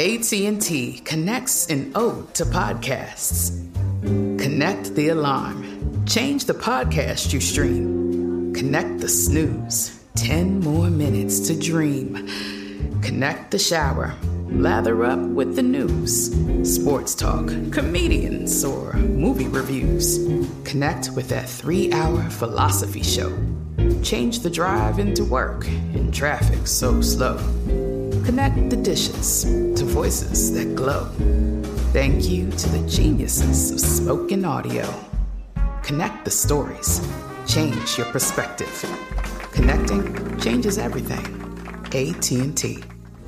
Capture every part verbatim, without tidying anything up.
A T and T connects an ode to podcasts. Connect the alarm. Change the podcast you stream. Connect the snooze. Ten more minutes to dream. Connect the shower. Lather up with the news. Sports talk, comedians, or movie reviews. Connect with that three-hour philosophy show. Change the drive into work in traffic so slow. Connect the dishes to voices that glow. Thank you to the geniuses of spoken audio. Connect the stories. Change your perspective. Connecting changes everything. A T and T.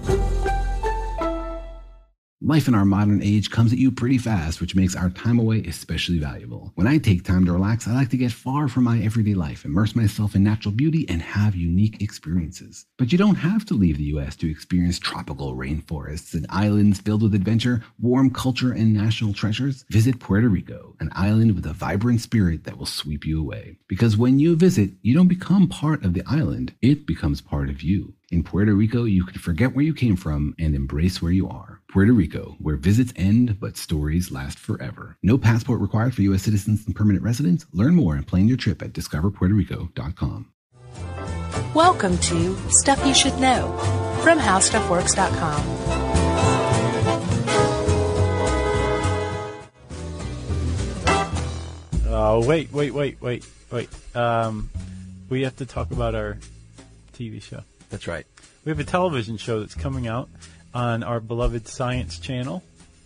Life in our modern age comes at you pretty fast, which makes our time away especially valuable. When I take time to relax, I like to get far from my everyday life, immerse myself in natural beauty, and have unique experiences. But you don't have to leave the U S to experience tropical rainforests and islands filled with adventure, warm culture, and national treasures. Visit Puerto Rico, an island with a vibrant spirit that will sweep you away. Because when you visit, you don't become part of the island, it becomes part of you. In Puerto Rico, you can forget where you came from and embrace where you are. Puerto Rico, where visits end, but stories last forever. No passport required for U S citizens and permanent residents. Learn more and plan your trip at discover puerto rico dot com. Welcome to Stuff You Should Know from how stuff works dot com. Oh, wait, wait, wait, wait, wait. Um, we have to talk about our T V show. That's right. We have a television show that's coming out on our beloved Science Channel.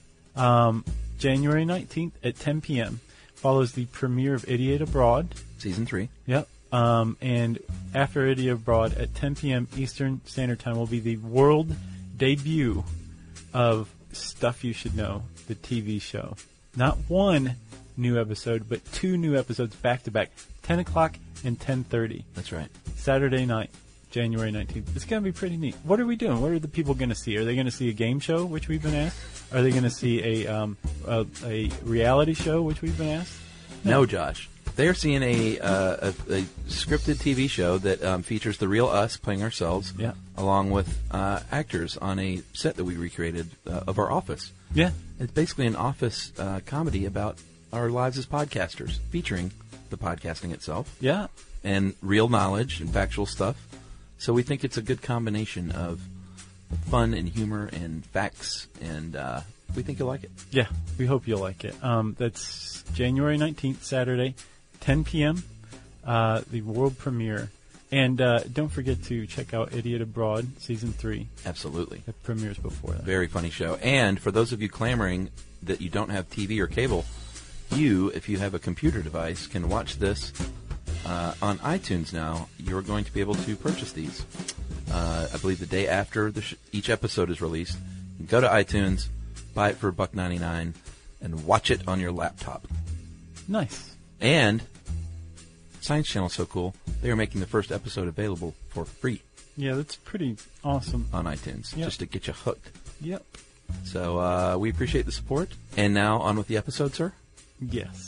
Um, January nineteenth at ten p.m. follows the premiere of Idiot Abroad. Season three. Yep. Um, and after Idiot Abroad at ten p.m. Eastern Standard Time will be the world debut of Stuff You Should Know, the T V show. Not one new episode, but two new episodes back to back, ten o'clock and ten thirty. That's right. Saturday night. January nineteenth. It's going to be pretty neat. What are we doing? What are the people going to see? Are they going to see a game show, which we've been asked? Are they going to see a, um, a a reality show, which we've been asked? No, no Josh. They're seeing a, uh, a, a scripted T V show that um, features the real us playing ourselves, yeah, along with uh, actors on a set that we recreated uh, of our office. Yeah. It's basically an office uh, comedy about our lives as podcasters, featuring the podcasting itself. Yeah. And real knowledge and factual stuff. So we think it's a good combination of fun and humor and facts, and uh, we think you'll like it. Yeah, we hope you'll like it. Um, that's January nineteenth, Saturday, ten p.m., uh, the world premiere. And uh, don't forget to check out Idiot Abroad, Season three. Absolutely. It premieres before that. Very funny show. And for those of you clamoring that you don't have T V or cable, you, if you have a computer device, can watch this Uh, on iTunes now. You're going to be able to purchase these. Uh, I believe the day after the sh- each episode is released. You can go to iTunes, buy it for a buck ninety-nine, and watch it on your laptop. Nice. And Science Channel is so cool, they are making the first episode available for free. Yeah, that's pretty awesome. On iTunes, yep. Just to get you hooked. Yep. So uh, we appreciate the support. And now on with the episode, sir? Yes.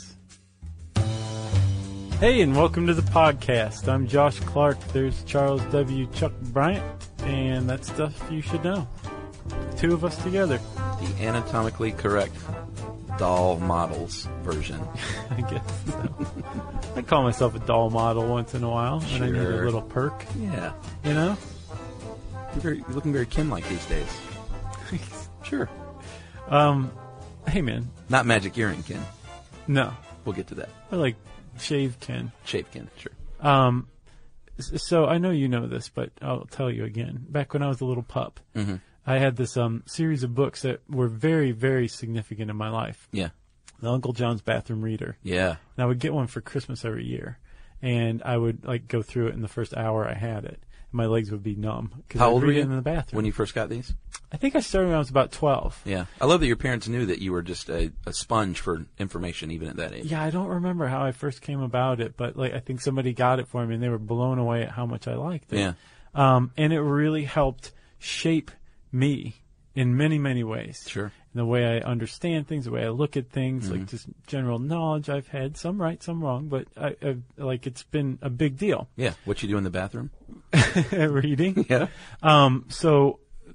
Hey, and welcome to the podcast. I'm Josh Clark. There's Charles W. Chuck Bryant, and that's Stuff You Should Know. The two of us together. The anatomically correct doll models version. I guess so. I call myself a doll model once in a while when sure. I need a little perk. Yeah. You know? You're, very, you're looking very Ken-like these days. Sure. Um, hey, man. Not magic earring Ken. No. We'll get to that. I like Shave Ken. Shave Ken, sure. Um, so I know you know this, but I'll tell you again. Back when I was a little pup, mm-hmm. I had this um series of books that were very, very significant in my life. Yeah. The Uncle John's Bathroom Reader. Yeah. And I would get one for Christmas every year, and I would like go through it in the first hour I had it. My legs would be numb. How old were you in the bathroom when you first got these? I think I started when I was about twelve. Yeah. I love that your parents knew that you were just a, a sponge for information even at that age. Yeah, I don't remember how I first came about it, but like I think somebody got it for me and they were blown away at how much I liked it. Yeah. Um, and it really helped shape me in many, many ways. Sure. In the way I understand things, the way I look at things, mm-hmm. like just general knowledge I've had, some right, some wrong, but I, I've, like it's been a big deal. Yeah. What you do in the bathroom? Reading. Yeah. Um, so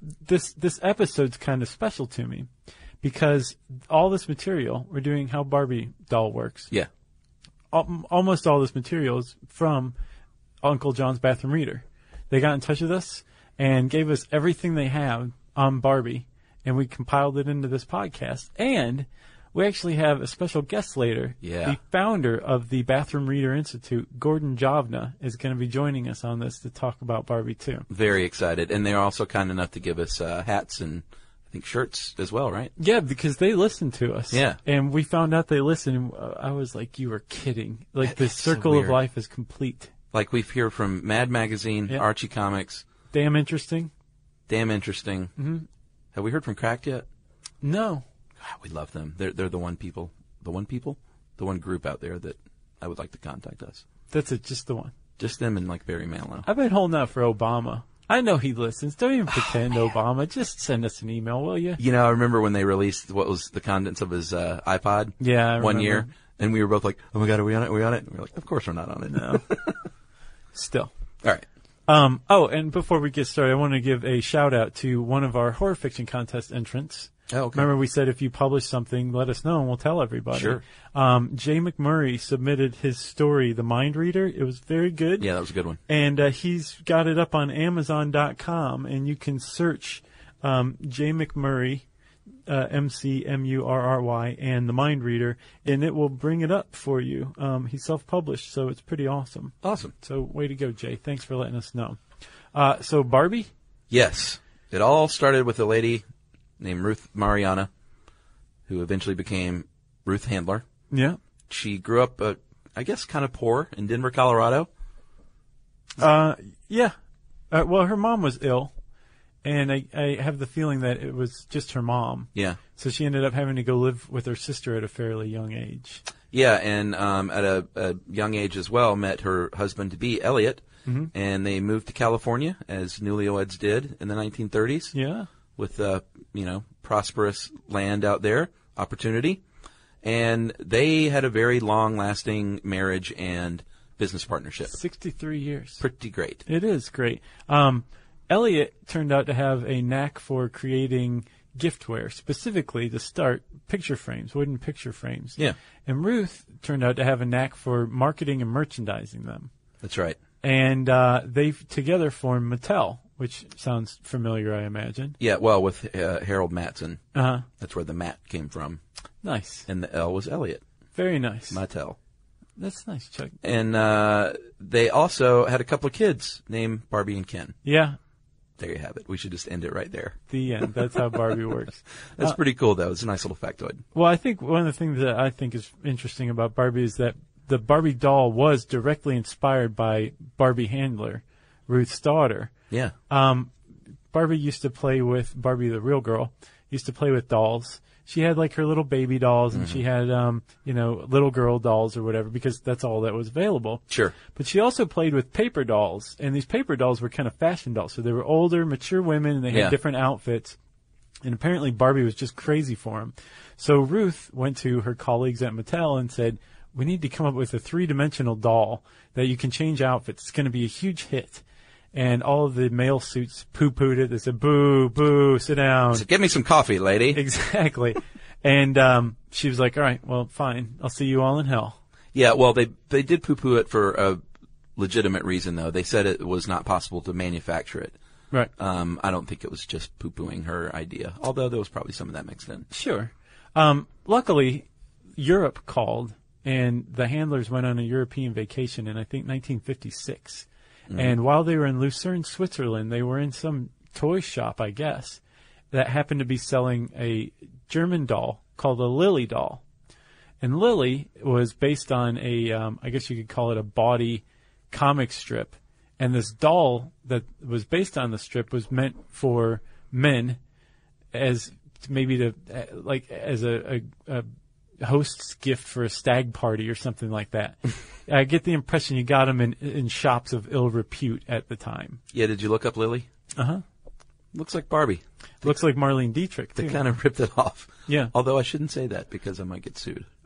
this this episode's kind of special to me because all this material, we're doing How Barbie Doll Works. Yeah. Al- almost all this material is from Uncle John's Bathroom Reader. They got in touch with us and gave us everything they have on Barbie, and we compiled it into this podcast. And we actually have a special guest later. Yeah. The founder of the Bathroom Reader Institute, Gordon Javna, is going to be joining us on this to talk about Barbie too. Very excited. And they're also kind enough to give us uh, hats and, I think, shirts as well, right? Yeah, because they listen to us. Yeah. And we found out they listen, and uh, I was like, you were kidding. Like, the It's so circle of weird. life is complete. Like we've heard from Mad Magazine, Yeah. Archie Comics, Damn interesting. Damn Interesting. Mm-hmm. Have we heard from Cracked yet? No. God, we love them. They're they're the one people, the one people, the one group out there that I would like to contact us. That's it, just the one. Just them and like Barry Manilow. I've been holding out for Obama. I know he listens. Don't even pretend, Obama. Just send us an email, will you? You know, I remember when they released what was the contents of his uh, iPod. Yeah, I one remember. year, and we were both like, "Oh my God, are we on it? Are we on it?" And we were like, "Of course we're not on it." No. Still. All right. Um, oh, and before we get started, I want to give a shout out to one of our horror fiction contest entrants. Oh, okay. Remember we said if you publish something, let us know and we'll tell everybody. Sure. Um, Jay McMurray submitted his story, The Mind Reader. It was very good. Yeah, that was a good one. And uh, he's got it up on Amazon dot com, and you can search um, Jay McMurray, uh, M C M U R R Y, and The Mind Reader, and it will bring it up for you. Um, he's self-published, so it's pretty awesome. Awesome. So way to go, Jay. Thanks for letting us know. Uh, so Barbie? Yes. It all started with a lady named Ruth Mariana, who eventually became Ruth Handler. Yeah. She grew up, uh, I guess, kind of poor in Denver, Colorado. Uh, yeah. Uh, well, her mom was ill, and I, I have the feeling that it was just her mom. Yeah. So she ended up having to go live with her sister at a fairly young age. Yeah, and um, at a, a young age as well, met her husband-to-be, Elliot, Mm-hmm. and they moved to California, as newlyweds did in the nineteen thirties, Yeah. with, uh, you know, prosperous land out there, opportunity. And they had a very long-lasting marriage and business partnership. sixty-three years. Pretty great. It is great. Um, Elliot turned out to have a knack for creating giftware, specifically to start picture frames, wooden picture frames. Yeah. And Ruth turned out to have a knack for marketing and merchandising them. That's right. And uh, they together formed Mattel, which sounds familiar, I imagine. Yeah, well, with uh, Harold Matson. Uh-huh. That's where the Matt came from. Nice. And the L was Elliot. Very nice. Mattel. That's nice, Chuck. And uh, they also had a couple of kids named Barbie and Ken. Yeah. There you have it. We should just end it right there. The end. That's how Barbie works. That's Uh, pretty cool, though. It's a nice little factoid. Well, I think one of the things that I think is interesting about Barbie is that the Barbie doll was directly inspired by Barbie Handler, Ruth's daughter. Yeah. Um, Barbie used to play with, Barbie the real girl, used to play with dolls. She had like her little baby dolls and Mm-hmm. she had, um, you know, little girl dolls or whatever because that's all that was available. Sure. But she also played with paper dolls, and these paper dolls were kind of fashion dolls. So they were older, mature women, and they had Yeah. different outfits. And apparently Barbie was just crazy for them. So Ruth went to her colleagues at Mattel and said, we need to come up with a three-dimensional doll that you can change outfits. It's going to be a huge hit. And all of the male suits poo-pooed it. They said, boo, boo, sit down. So get me some coffee, lady. Exactly. And um, she was like, all right, well, fine. I'll see you all in hell. Yeah, well, they they did poo-poo it for a legitimate reason, though. They said it was not possible to manufacture it. Right. Um, I don't think it was just poo-pooing her idea, although there was probably some of that mixed in. Sure. Um, luckily, Europe called, and the handlers went on a European vacation in, I think, nineteen fifty-six. Mm-hmm. And while they were in Lucerne, Switzerland, they were in some toy shop, I guess, that happened to be selling a German doll called a Lily doll. And Lily was based on a, um, I guess you could call it a body comic strip. And this doll that was based on the strip was meant for men as maybe to, uh, like, as a, a, a host's gift for a stag party or something like that. I get the impression you got them in, in shops of ill repute at the time. Yeah, did you look up Lily? Uh-huh. Looks like Barbie. Looks like Marlene Dietrich, They too. kind of ripped it off. Yeah. Although I shouldn't say that because I might get sued.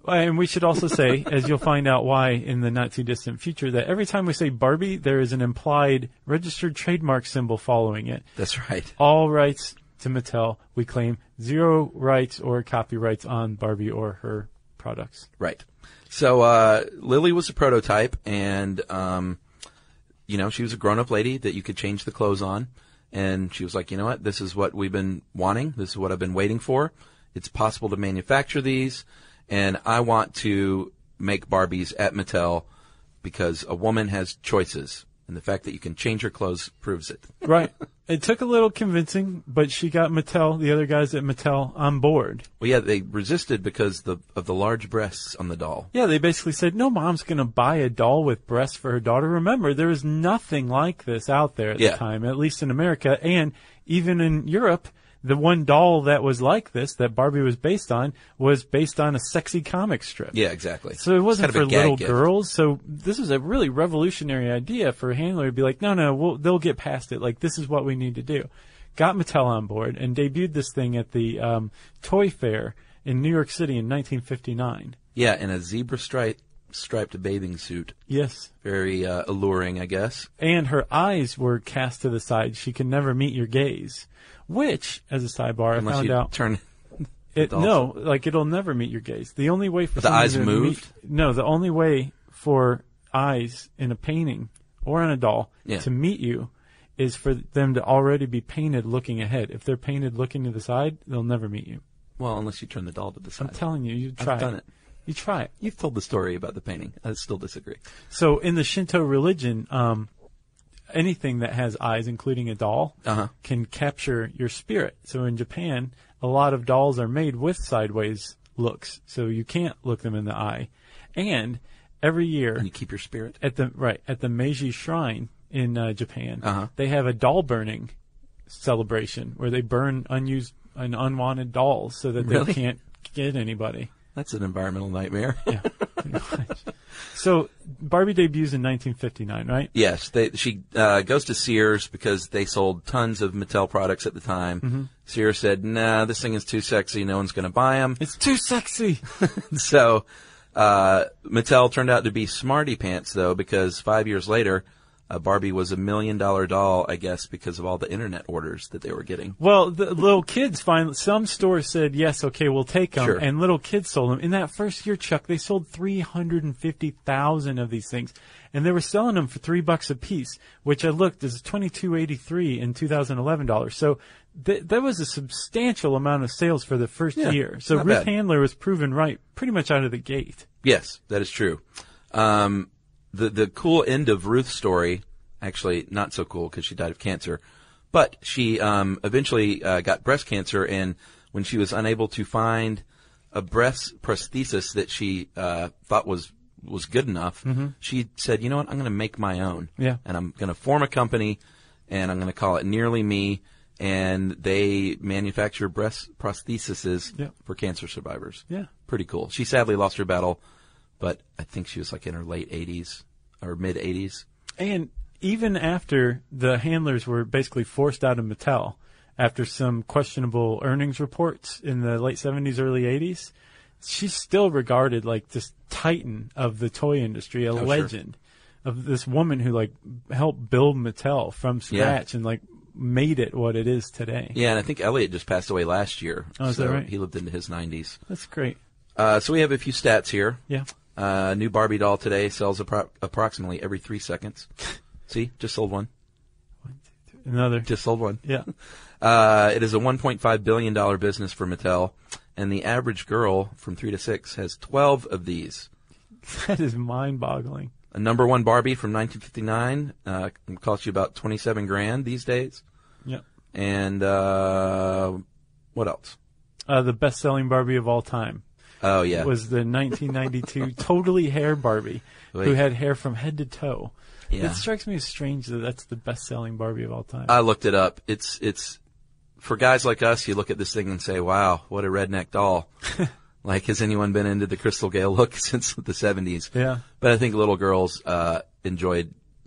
And we should also say, as you'll find out why in the not too distant future, that every time we say Barbie, there is an implied registered trademark symbol following it. That's right. All rights to Mattel. We claim zero rights or copyrights on Barbie or her products. Right. So uh, Lily was a prototype, and um, you know, she was a grown-up lady that you could change the clothes on. And she was like, you know what? This is what we've been wanting. This is what I've been waiting for. It's possible to manufacture these. And I want to make Barbies at Mattel because a woman has choices. And the fact that you can change her clothes proves it. Right. It took a little convincing, but she got Mattel, the other guys at Mattel, on board. Well, yeah, they resisted because the, of the large breasts on the doll. Yeah, they basically said, no mom's going to buy a doll with breasts for her daughter. Remember, there was nothing like this out there at Yeah. the time, at least in America. And even in Europe, the one doll that was like this, that Barbie was based on, was based on a sexy comic strip. Yeah, exactly. So it wasn't It's kind of for a gag little gift. girls. So this is a really revolutionary idea for a handler to be like, no, no, we'll, they'll get past it. Like, this is what we need to do. Got Mattel on board and debuted this thing at the um, Toy Fair in New York City in nineteen fifty-nine. Yeah, in a zebra stripe striped bathing suit. Yes. Very uh, alluring, I guess. And her eyes were cast to the side. She could never meet your gaze. Which, as a sidebar, Unless I found you out. turn It, dolls. no, like it'll never meet your gaze. The only way for But the someone eyes to moved? Meet, no, the only way for eyes in a painting or on a doll Yeah. to meet you is for them to already be painted looking ahead. If they're painted looking to the side, they'll never meet you. Well, unless you turn the doll to the side. I'm telling you, you I've try done it. You try it. You've told the story about the painting. I still disagree. So in the Shinto religion, um, anything that has eyes, including a doll, Uh-huh. can capture your spirit. So in Japan, a lot of dolls are made with sideways looks, so you can't look them in the eye. And every year, And you keep your spirit. at the right at the Meiji Shrine in uh, Japan, Uh-huh. they have a doll burning celebration where they burn unused and unwanted dolls so that Really? they can't get anybody. That's an environmental nightmare. Yeah, pretty much. So Barbie debuts in nineteen fifty-nine, right? Yes, they, she uh, goes to Sears because they sold tons of Mattel products at the time. Mm-hmm. Sears said, nah, this thing is too sexy. No one's going to buy them. It's too sexy. So uh, Mattel turned out to be smarty pants, though, because five years later, uh, Barbie was a million dollar doll, I guess, because of all the internet orders that they were getting. Well, the little kids finally, some stores said, yes, okay, we'll take them. Sure. And little kids sold them. In that first year, Chuck, they sold three hundred fifty thousand of these things. And they were selling them for three bucks a piece, which I looked is twenty-two eighty-three in two thousand eleven dollars. So th- that was a substantial amount of sales for the first Yeah, year. So not Ruth bad. Handler was proven right pretty much out of the gate. Yes, that is true. Um, the the cool end of Ruth's story, actually not so cool because she died of cancer, but she um, eventually uh, got breast cancer, and when she was unable to find a breast prosthesis that she uh, thought was was good enough, she said, you know what, I'm going to make my own. Yeah. And I'm going to form a company, and I'm going to call it Nearly Me, and they manufacture breast prostheses Yeah. for cancer survivors. Yeah. Pretty cool. She sadly lost her battle, but I think she was like in her late eighties or mid eighties. And even after the handlers were basically forced out of Mattel, after some questionable earnings reports in the late seventies, early eighties, she's still regarded like this titan of the toy industry, a Oh, sure. legend of this woman who like helped build Mattel from scratch and like made it what it is today. Yeah, and I think Elliot just passed away last year. Oh, is so that right? He lived into his nineties. That's great. Uh, so we have a few stats here. Yeah. Uh, new Barbie doll today sells appro- approximately every three seconds. See, just sold one. Another. Just sold one. Yeah. Uh, it is a one point five billion dollars business for Mattel, and the average girl from three to six has twelve of these. That is mind-boggling. A number one Barbie from nineteen fifty-nine uh, can cost you about twenty-seven grand these days. Yeah. And uh, what else? Uh, the best-selling Barbie of all time. Oh yeah, Was the nineteen ninety-two totally hair Barbie, who Wait. had hair from head to toe. Yeah. It strikes me as strange that that's the best-selling Barbie of all time. I looked it up. It's it's for guys like us. You look at this thing and say, "Wow, what a redneck doll!" Like, has anyone been into the Crystal Gale look since the seventies? Yeah. But I think little girls uh, enjoyed like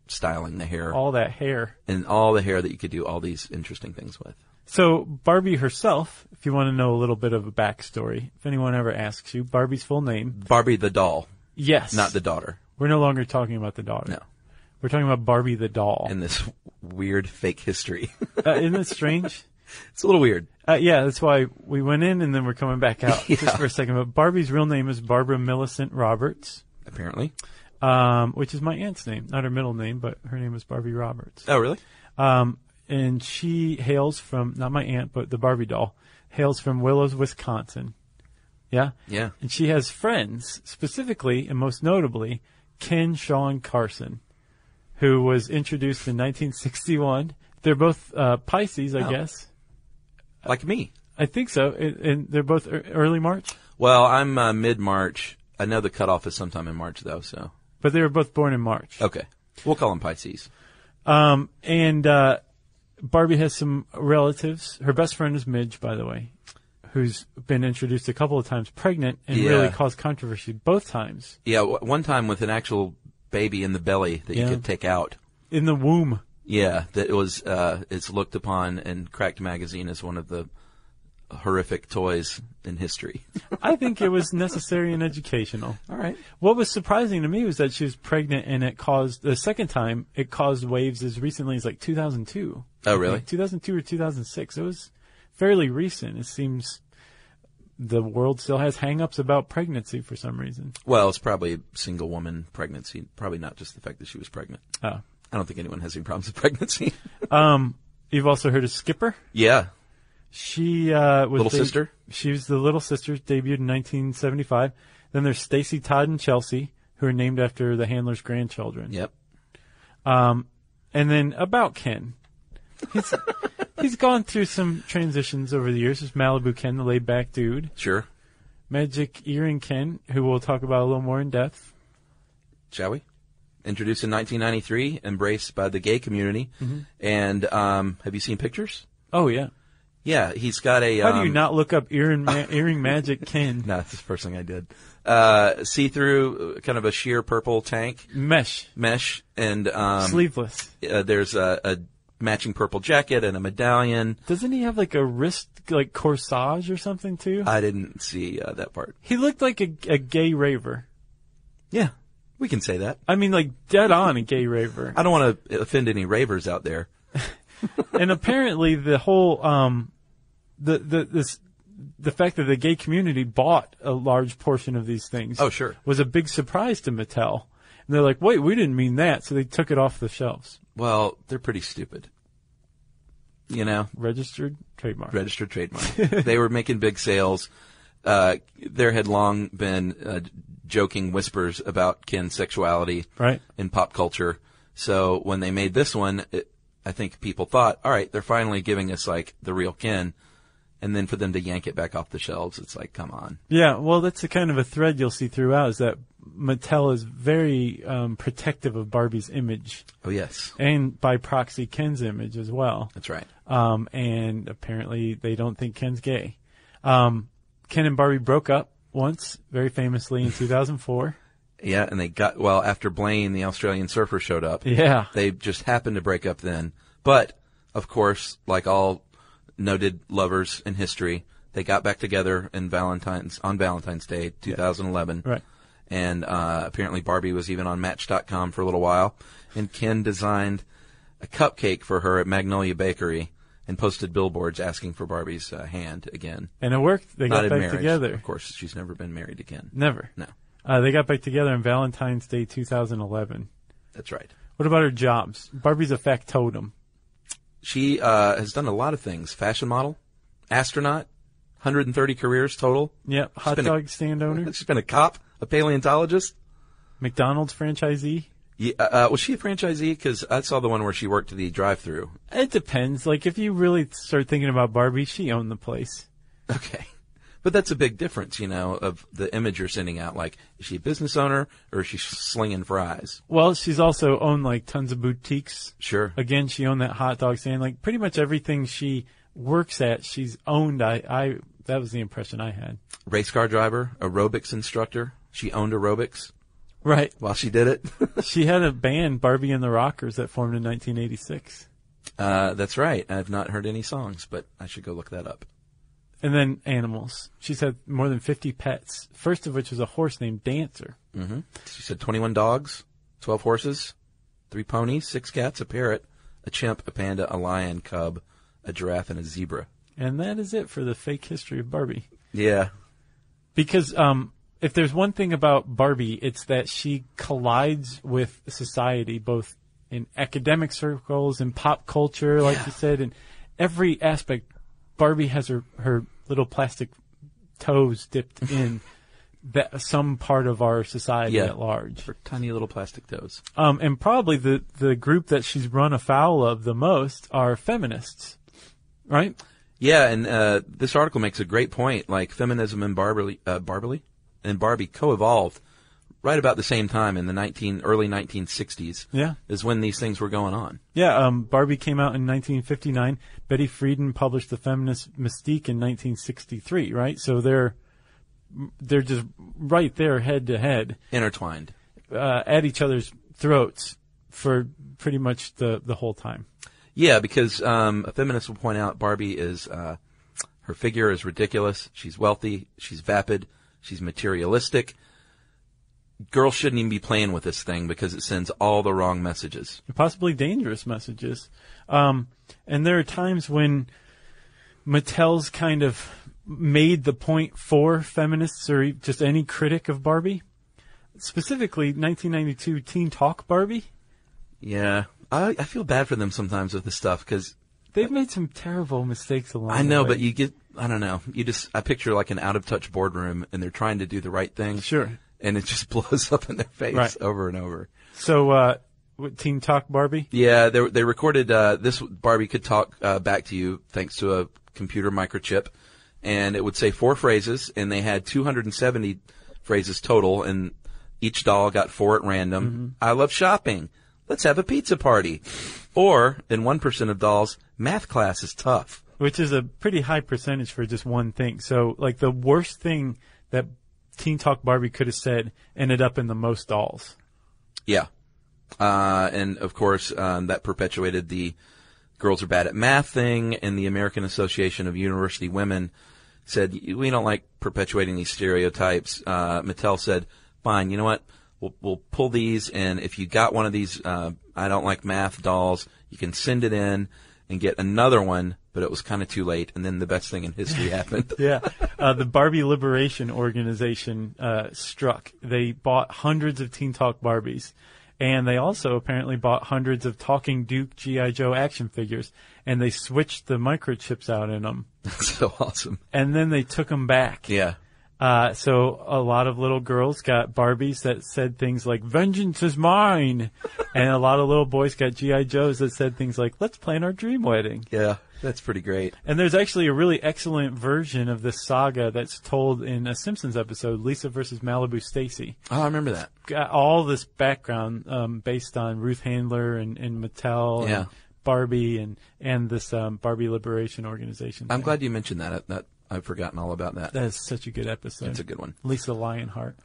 styling the hair. All that hair. And all the hair that you could do all these interesting things with. So Barbie herself, if you want to know a little bit of a backstory, if anyone ever asks you, Barbie's full name. Barbie the doll. Yes. Not the daughter. We're no longer talking about the daughter. No. We're talking about Barbie the doll. In this weird fake history. uh, isn't it strange? It's a little weird. Uh, yeah, that's why we went in and then we're coming back out Yeah. just for a second. But Barbie's real name is Barbara Millicent Roberts. Apparently. Um, which is my aunt's name. Not her middle name, but her name was Barbie Roberts. Oh, really? Um, and she hails from, not my aunt, but the Barbie doll, hails from Willows, Wisconsin. Yeah? Yeah. And she has friends, specifically and most notably, Ken Sean Carson, who was introduced in nineteen sixty-one. They're both uh, Pisces, I Oh. guess. Like me. I think so. And, and they're both er- early March? Well, I'm uh, mid-March. I know the cutoff is sometime in March, though, so. But they were both born in March. Okay. We'll call them Pisces. Um, and uh, Barbie has some relatives. Her best friend is Midge, by the way, who's been introduced a couple of times pregnant and Yeah. really caused controversy both times. Yeah, w- one time with an actual baby in the belly that Yeah. you could take out. In the womb. Yeah, that was, uh, it's looked upon in Cracked Magazine as one of the horrific toys in history. I think it was necessary and educational. All right. What was surprising to me was that she was pregnant and it caused, the second time, it caused waves as recently as like two thousand two. Oh, really? Like two thousand two or two thousand six. It was fairly recent. It seems the world still has hang-ups about pregnancy for some reason. Well, it's probably a single woman pregnancy, probably not just the fact that she was pregnant. Oh. I don't think anyone has any problems with pregnancy. Um, you've also heard of Skipper? Yeah. She uh, was Little de- sister? She was the little sister, debuted in nineteen seventy-five. Then there's Stacy, Todd, and Chelsea, who are named after the handler's grandchildren. Yep. Um, and then about Ken, he's he's gone through some transitions over the years. There's Malibu Ken, the laid-back dude. Sure. Magic Earring Ken, who we'll talk about a little more in depth. Shall we? Introduced in nineteen ninety-three, embraced by the gay community. Mm-hmm. And um, have you seen pictures? Oh yeah. Yeah, he's got a. How um, do you not look up earring ma- earring magic Ken? No, that's the first thing I did. Uh, see-through, kind of a sheer purple tank, Mesh, mesh, and um, sleeveless. uh, there's a, a matching purple jacket and a medallion. Doesn't he have like a wrist like corsage or something too? I didn't see uh, that part. He looked like a, a gay raver. Yeah, we can say that. I mean, like dead on a gay raver. I don't want to offend any ravers out there. And apparently, the whole um, the the this the fact that the gay community bought a large portion of these things. Oh, sure. Was a big surprise to Mattel. And they're like, wait, we didn't mean that, so they took it off the shelves. Well, they're pretty stupid. You know, Registered trademark. registered trademark. They were making big sales. Uh, there had long been uh, joking whispers about Ken's sexuality Right. in pop culture. So when they made this one, it, I think people thought, all right, they're finally giving us like the real Ken. And then for them to yank it back off the shelves, it's like, come on. Yeah, well, that's the kind of a thread you'll see throughout, is that Mattel is very um, protective of Barbie's image, Oh, yes. and by proxy, Ken's image as well. That's right. Um, and apparently, they don't think Ken's gay. Um, Ken and Barbie broke up once, very famously, in two thousand four. Yeah, and they got, well, after Blaine, the Australian surfer, showed up. Yeah. They just happened to break up then. But, of course, like all noted lovers in history, they got back together in Valentine's on Valentine's Day, two thousand eleven. Right. And uh, apparently Barbie was even on Match dot com for a little while. And Ken designed a cupcake for her at Magnolia Bakery and posted billboards asking for Barbie's uh, hand again. And it worked. They Not got in back marriage. together. Of course, she's never been married again. Never. No, Uh, they got back together on Valentine's Day two thousand eleven. that's right. What about her jobs? Barbie's a factotum. She uh, has done a lot of things. Fashion model, astronaut, one hundred thirty careers total. Yep. Hot been a- dog stand owner. She's been a cop, a paleontologist. McDonald's franchisee. Yeah, uh, was she a franchisee? Because I saw the one where she worked the drive-through. It depends. Like, if you really start thinking about Barbie, she owned the place. Okay. But that's a big difference, you know, of the image you're sending out. Like, is she a business owner or is she slinging fries? Well, she's also owned, like, tons of boutiques. Sure. Again, she owned that hot dog stand. Like, pretty much everything she works at, she's owned. I, I that was the impression I had. Race car driver, aerobics instructor. She owned aerobics. Right. while she did it. She had a band, Barbie and the Rockers, that formed in nineteen eighty-six. Uh, that's right. I've not heard any songs, but I should go look that up. And then animals. She's had more than fifty pets, first of which was a horse named Dancer. Mm-hmm. She said twenty-one dogs, twelve horses, three ponies, six cats, a parrot, a chimp, a panda, a lion, cub, a giraffe, and a zebra. And that is it for the fake history of Barbie. Yeah. Because um, if there's one thing about Barbie, it's that she collides with society, both in academic circles and pop culture, like Yeah. you said, in every aspect. Barbie has her, her little plastic toes dipped in that some part of our society Yeah. at large. For tiny little plastic toes. Um, and probably the, the group that she's run afoul of the most are feminists, right? Yeah, and uh, this article makes a great point. Like, feminism and Barbie, uh, Barbie and Barbie co-evolved right about the same time in the nineteen early nineteen sixties. Yeah. Is when these things were going on. Yeah, um, Barbie came out in nineteen fifty-nine. Betty Friedan published The Feminist Mystique in nineteen sixty-three, right? So they're they're just right there, head to head, Intertwined. uh, at each other's throats for pretty much the, the whole time. Yeah, because um, a feminist will point out Barbie is, uh, her figure is ridiculous. She's wealthy. She's vapid. She's materialistic. Girls shouldn't even be playing with this thing because it sends all the wrong messages. Possibly dangerous messages. Um, and there are times when Mattel's kind of made the point for feminists or just any critic of Barbie. Specifically, nineteen ninety-two Teen Talk Barbie. Yeah. I, I feel bad for them sometimes with this stuff because They've made some terrible mistakes along I know, the way. but you get, I don't know. You just, I picture like an out of touch boardroom and they're trying to do the right thing. Sure. And it just blows up in their face Right. over and over. So, uh, what, Teen Talk Barbie? Yeah, they they recorded uh, this. Barbie could talk uh, back to you thanks to a computer microchip, and it would say four phrases, and they had two hundred seventy phrases total, and each doll got four at random. Mm-hmm. I love shopping. Let's have a pizza party. Or in one percent of dolls, math class is tough. Which is a pretty high percentage for just one thing. So, like, the worst thing that Teen Talk Barbie could have said ended up in the most dolls. Yeah. Uh, and of course, um, that perpetuated the girls are bad at math thing, and the American Association of University Women said, we don't like perpetuating these stereotypes. Uh, Mattel said, fine, you know what? We'll, we'll pull these, and if you got one of these, uh, I don't like math dolls, you can send it in and get another one, but it was kind of too late, and then the best thing in history happened. Yeah. Uh, the Barbie Liberation Organization uh, struck. They bought hundreds of Teen Talk Barbies. And they also apparently bought hundreds of Talking Duke G I. Joe action figures. And they switched the microchips out in them. That's so awesome. And then they took them back. Yeah. Uh, so a lot of little girls got Barbies that said things like, vengeance is mine. And a lot of little boys got G I. Joes that said things like, let's plan our dream wedding. Yeah, that's pretty great. And there's actually a really excellent version of this saga that's told in a Simpsons episode, Lisa versus Malibu Stacy. Oh, I remember that. Got all this background um, based on Ruth Handler and, and Mattel Yeah. and Barbie and, and this um, Barbie Liberation Organization. I'm thing. glad you mentioned that. That I've forgotten all about that. That is such a good episode. That's a good one. Lisa Lionheart.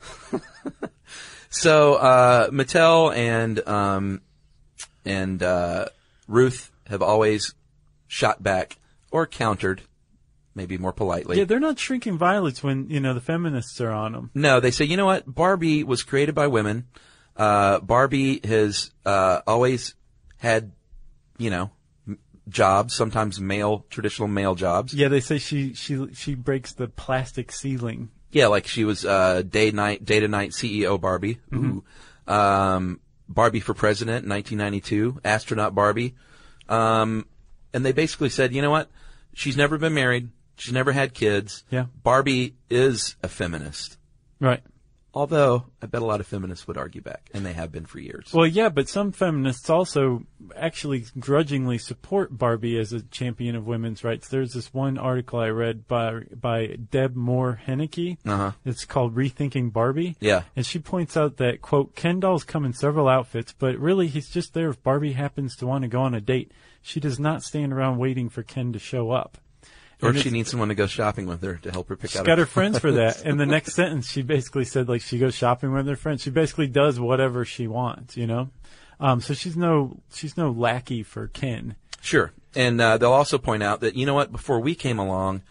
So uh, Mattel and um, and uh, Ruth have always shot back or countered, maybe more politely. Yeah, they're not shrinking violets when, you know, the feminists are on them. No, they say, you know what? Barbie was created by women. Uh, Barbie has uh, always had, you know, m- jobs, sometimes male, traditional male jobs. Yeah, they say she, she, she breaks the plastic ceiling. Yeah, like she was uh, day night, day to night C E O Barbie. Ooh. Um, Barbie for president, nineteen ninety-two. Astronaut Barbie. Um, and they basically said, you know what? She's never been married. She's never had kids. Yeah. Barbie is a feminist. Right. Although, I bet a lot of feminists would argue back, and they have been for years. Well, yeah, but some feminists also actually grudgingly support Barbie as a champion of women's rights. There's this one article I read by by Deb Moore Henneke. Uh-huh. It's called Rethinking Barbie. Yeah. And she points out that, quote, Ken dolls come in several outfits, but really he's just there if Barbie happens to want to go on a date. She does not stand around waiting for Ken to show up. Or And if she it's- needs someone to go shopping with her to help her pick She's out got a her friends for that. And the next sentence, she basically said, like, she goes shopping with her friends. She basically does whatever she wants, you know? Um, so she's no, she's no lackey for Ken. Sure. And uh, they'll also point out that, you know what, before we came along,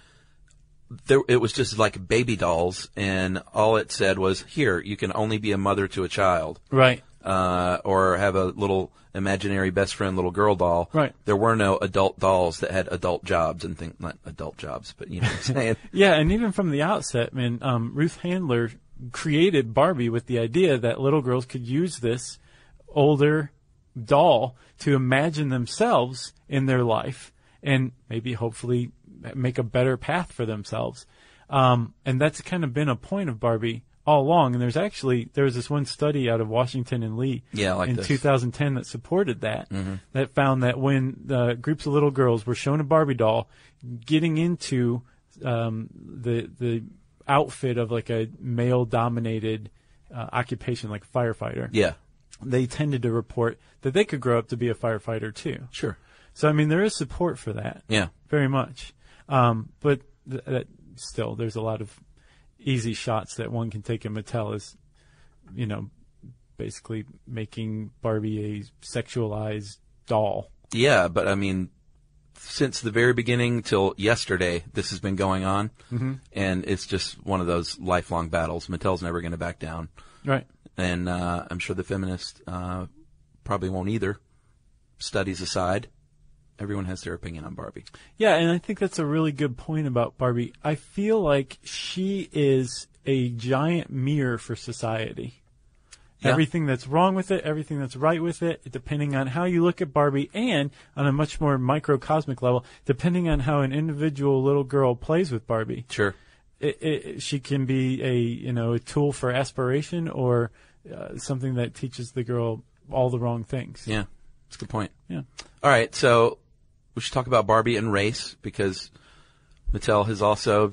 there, it was just like baby dolls, and all it said was, here, you can only be a mother to a child. Right. Uh, or have a little imaginary best friend little girl doll. Right. There were no adult dolls that had adult jobs and things, not adult jobs, but you know what I'm saying. Yeah, and even from the outset, man, um, Ruth Handler created Barbie with the idea that little girls could use this older doll to imagine themselves in their life and maybe hopefully make a better path for themselves. Um, and that's kind of been a point of Barbie all along. And there's actually, there was this one study out of Washington and Lee Yeah, like in this. two thousand ten that supported that, mm-hmm. that found that when the groups of little girls were shown a Barbie doll getting into um, the the outfit of like a male-dominated uh, occupation like firefighter, Yeah. they tended to report that they could grow up to be a firefighter too. Sure. So, I mean, there is support for that. Yeah. Very much. Um, but th- that still, there's a lot of easy shots that one can take in Mattel as, you know, basically making Barbie a sexualized doll. Yeah, but I mean, since the very beginning till yesterday, this has been going on, mm-hmm. and it's just one of those lifelong battles. Mattel's never going to back down. Right. And uh, I'm sure the feminists uh, probably won't either. Studies aside, everyone has their opinion on Barbie. Yeah, and I think that's a really good point about Barbie. I feel like she is a giant mirror for society. Yeah. Everything that's wrong with it, everything that's right with it, depending on how you look at Barbie, and on a much more microcosmic level, depending on how an individual little girl plays with Barbie. Sure. It, it, she can be a, you know, a tool for aspiration or uh, something that teaches the girl all the wrong things. Yeah, that's a good point. Yeah. All right, so we should talk about Barbie and race, because Mattel has also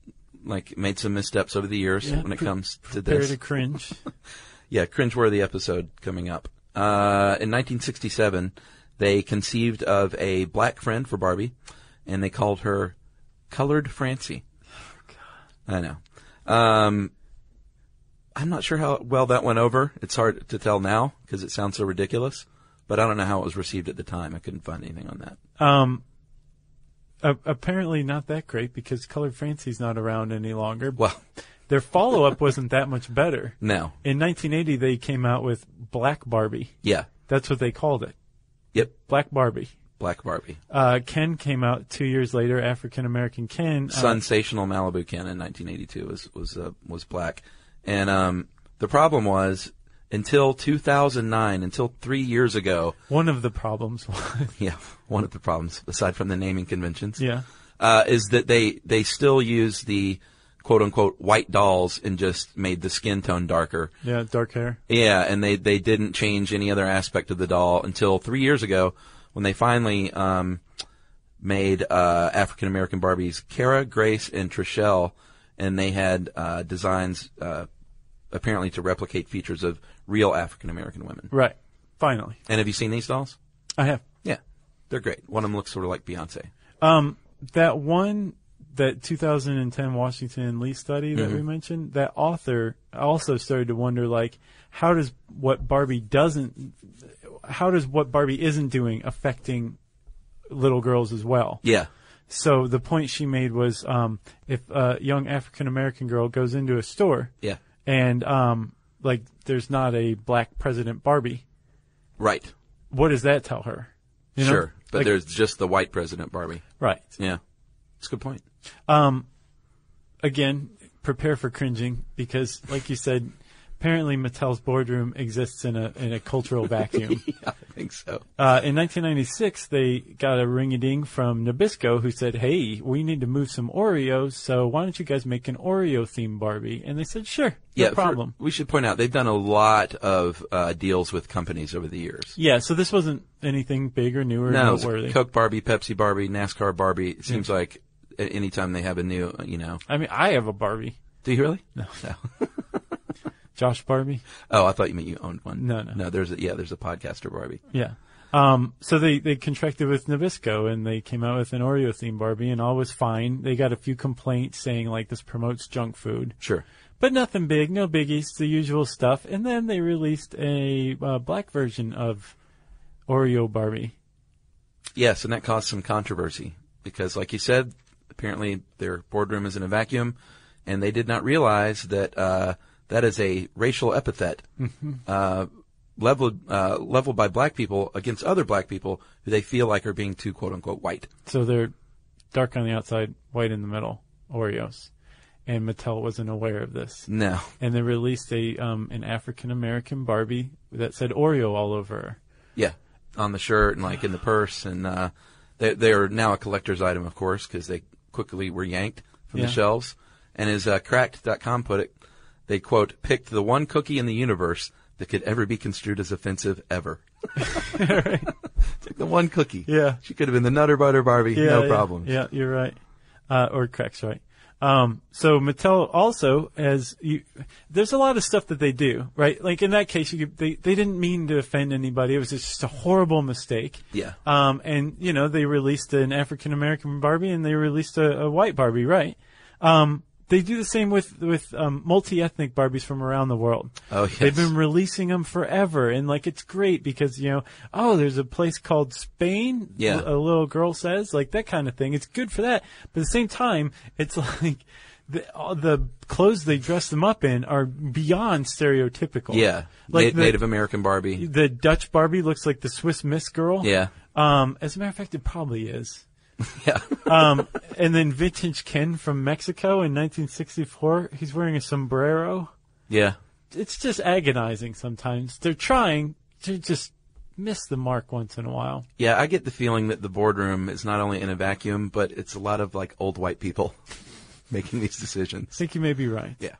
like made some missteps over the years Yeah, when it pre- comes to Prepare this. to cringe. Yeah, cringeworthy episode coming up. Uh, in nineteen sixty-seven, they conceived of a black friend for Barbie, and they called her Colored Francie. Oh, God. I know. Um, I'm not sure how well that went over. It's hard to tell now because it sounds so ridiculous, but I don't know how it was received at the time. I couldn't find anything on that. Um, a- apparently not that great because Colored Francie's not around any longer. Well, Their follow-up wasn't that much better. no. In nineteen eighty, they came out with Black Barbie. Yeah. That's what they called it. Yep. Black Barbie. Black Barbie. Uh, Ken came out two years later, African American Ken. Uh, Sensational Malibu Ken in nineteen eighty-two was was uh, was black, and um, the problem was until two thousand nine, until three years ago. One of the problems was, Yeah, one of the problems aside from the naming conventions. yeah, uh, is that they they still use the quote unquote white dolls and just made the skin tone darker. yeah, dark hair. Yeah, and they they didn't change any other aspect of the doll until three years ago, when they finally um, made uh, African American Barbies Kara, Grace, and Trishelle, and they had uh, designs uh, apparently to replicate features of real African American women. Right. Finally, And have you seen these dolls? I have. Yeah, they're great. One of them looks sort of like Beyonce. Um, that one, that two thousand ten Washington Lee study that Mm-hmm. we mentioned, that author also started to wonder, like, how does what Barbie doesn't, how does what Barbie isn't doing affecting little girls as well? Yeah, So the point she made was, um, if a young African American girl goes into a store yeah, and, um, like, there's not a black President Barbie, right. what does that tell her? You know? Sure, but Like- there's just the white President Barbie. Right. Yeah, it's a good point. Um, again, prepare for cringing because, like you said, apparently Mattel's boardroom exists in a in a cultural vacuum. Yeah, I think so. Uh, in nineteen ninety-six, they got a ring-a-ding from Nabisco who said, "Hey, we need to move some Oreos, so why don't you guys make an Oreo-themed Barbie?" And they said, "Sure, no Yeah, for- problem." we should point out they've done a lot of uh, deals with companies over the years. Yeah, so this wasn't anything big or new or No, it's noteworthy. Coke Barbie, Pepsi Barbie, NASCAR Barbie. It seems like a- anytime they have a new, you know. I mean, I have a Barbie. Do you really? No. No. Josh Barbie? Oh, I thought you meant you owned one. No, no. No, there's a, yeah, there's a podcaster Barbie. Yeah. Um, so they, they contracted with Nabisco and they came out with an Oreo themed Barbie and all was fine. They got a few complaints saying like this promotes junk food. Sure. But nothing big, no biggies, the usual stuff. And then they released a uh, black version of Oreo Barbie. Yes, and that caused some controversy because, like you said, apparently their boardroom is in a vacuum, and they did not realize that uh, that is a racial epithet Mm-hmm. uh, leveled uh, leveled by black people against other black people who they feel like are being too quote unquote white. So they're dark on the outside, white in the middle, Oreos. And Mattel wasn't aware of this. No. And they released a um, an African American Barbie that said Oreo all over her. Yeah, on the shirt and like in the purse, and uh, they they are now a collector's item, of course, because they quickly were yanked from Yeah. the shelves. And as uh, Cracked dot com put it, they quote picked the one cookie in the universe that could ever be construed as offensive ever. Right. Took the one cookie. Yeah. She could have been the Nutter Butter Barbie, Yeah, no yeah. problem. Yeah, you're right. Uh, or Crack's right. Um, so Mattel also, as you, there's a lot of stuff that they do, right? Like in that case, you could, they, they didn't mean to offend anybody. It was just a horrible mistake. Yeah. Um, and, you know, they released an African-American Barbie and they released a, a white Barbie, right? Um, they do the same with, with, um, multi-ethnic Barbies from around the world. Oh, yes. They've been releasing them forever. And like, it's great because, you know, oh, there's a place called Spain. Yeah. A little girl says, like that kind of thing. It's good for that. But at the same time, it's like the, all the clothes they dress them up in are beyond stereotypical. Yeah. Like Na- the, Native American Barbie. the Dutch Barbie looks like the Swiss Miss girl. Yeah. Um, as a matter of fact, it probably is. Yeah. Um, and then vintage Ken from Mexico in nineteen sixty-four, he's wearing a sombrero. Yeah. It's just agonizing sometimes. They're trying to just miss the mark once in a while. Yeah, I get the feeling that the boardroom is not only in a vacuum, but it's a lot of like old white people making these I decisions. think you may be right. Yeah.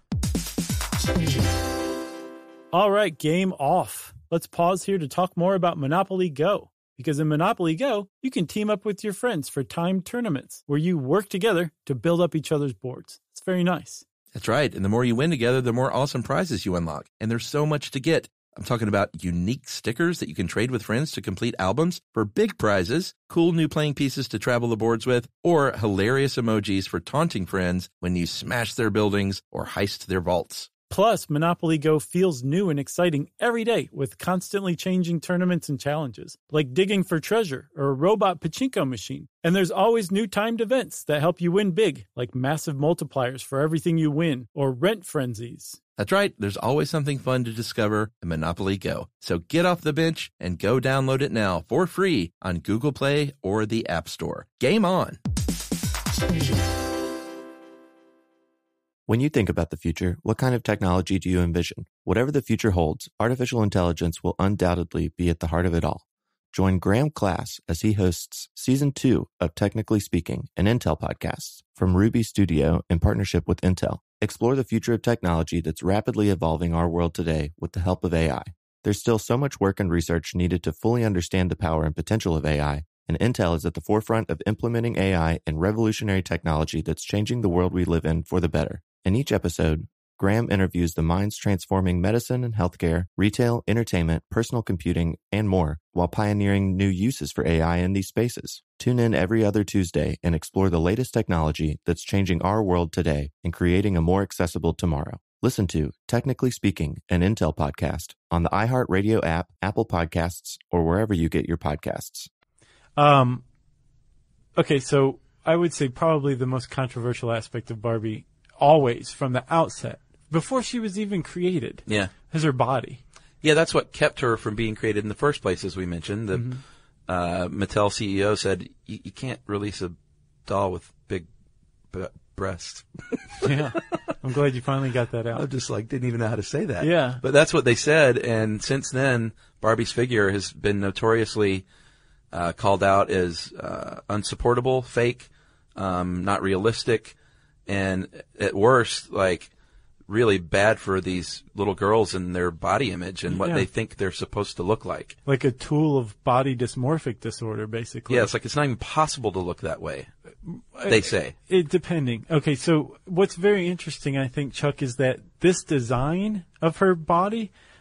All right, game off. Let's pause here to talk more about Monopoly Go. Because in Monopoly Go, you can team up with your friends for timed tournaments where you work together to build up each other's boards. It's very nice. That's right. And the more you win together, the more awesome prizes you unlock. And there's so much to get. I'm talking about unique stickers that you can trade with friends to complete albums for big prizes, cool new playing pieces to travel the boards with, or hilarious emojis for taunting friends when you smash their buildings or heist their vaults. Plus, Monopoly Go feels new and exciting every day with constantly changing tournaments and challenges, like digging for treasure or a robot pachinko machine. And there's always new timed events that help you win big, like massive multipliers for everything you win or rent frenzies. That's right. There's always something fun to discover in Monopoly Go. So get off the bench and go download it now for free on Google Play or the App Store. Game on! When you think about the future, what kind of technology do you envision? Whatever the future holds, artificial intelligence will undoubtedly be at the heart of it all. Join Graham Class as he hosts Season two of Technically Speaking, an Intel podcast from Ruby Studio in partnership with Intel. Explore the future of technology that's rapidly evolving our world today with the help of A I. There's still so much work and research needed to fully understand the power and potential of A I, and Intel is at the forefront of implementing A I and revolutionary technology that's changing the world we live in for the better. In each episode, Graham interviews the minds transforming medicine and healthcare, retail, entertainment, personal computing, and more, while pioneering new uses for A I in these spaces. Tune in every other Tuesday and explore the latest technology that's changing our world today and creating a more accessible tomorrow. Listen to Technically Speaking, an Intel podcast on the iHeartRadio app, Apple Podcasts, or wherever you get your podcasts. Um, okay, so I would say probably the most controversial aspect of Barbie, always from the outset, before she was even created, Yeah. is her body. Yeah, that's what kept her from being created in the first place, as we mentioned. The Mm-hmm. uh, Mattel C E O said, you, you can't release a doll with big b- breasts. Yeah, I'm glad you finally got that I out. just like didn't even know how to say that. Yeah. But that's what they said, and since then, Barbie's figure has been notoriously uh, called out as uh, unsupportable, fake, um, not realistic, and at worst, like, really bad for these little girls and their body image and what Yeah. they think they're supposed to look like. Like a tool of body dysmorphic disorder, basically. Yeah, it's like it's not even possible to look that way, they say. It depending. Okay, so what's very interesting, I think, Chuck, is that this design of her body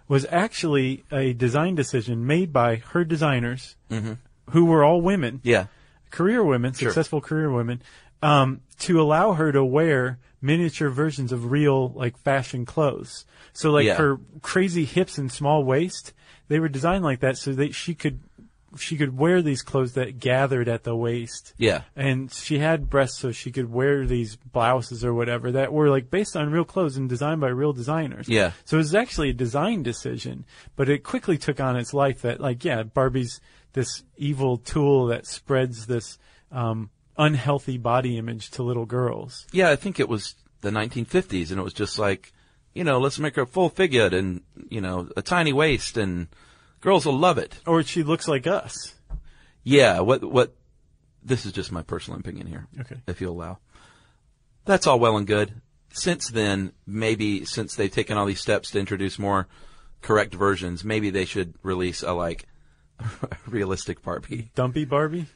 was actually a design decision made by her designers, Mm-hmm. who were all women, Yeah. career women, Sure. successful career women, um, to allow her to wear miniature versions of real, like, fashion clothes. So, like, Yeah. her crazy hips and small waist, they were designed like that so that she could she could wear these clothes that gathered at the waist. Yeah. And she had breasts so she could wear these blouses or whatever that were, like, based on real clothes and designed by real designers. Yeah. So it was actually a design decision, but it quickly took on its life that, like, yeah, Barbie's this evil tool that spreads this um, unhealthy body image to little girls. Yeah, I think it was the nineteen fifties, and it was just like, you know, let's make her full-figured and, you know, a tiny waist, and girls will love it. Or she looks like us. Yeah, what, what, this is just my personal opinion here, Okay. if you'll allow. That's all well and good. Since then, maybe since they've taken all these steps to introduce more correct versions, maybe they should release a, like, realistic Barbie, Dumpy Barbie?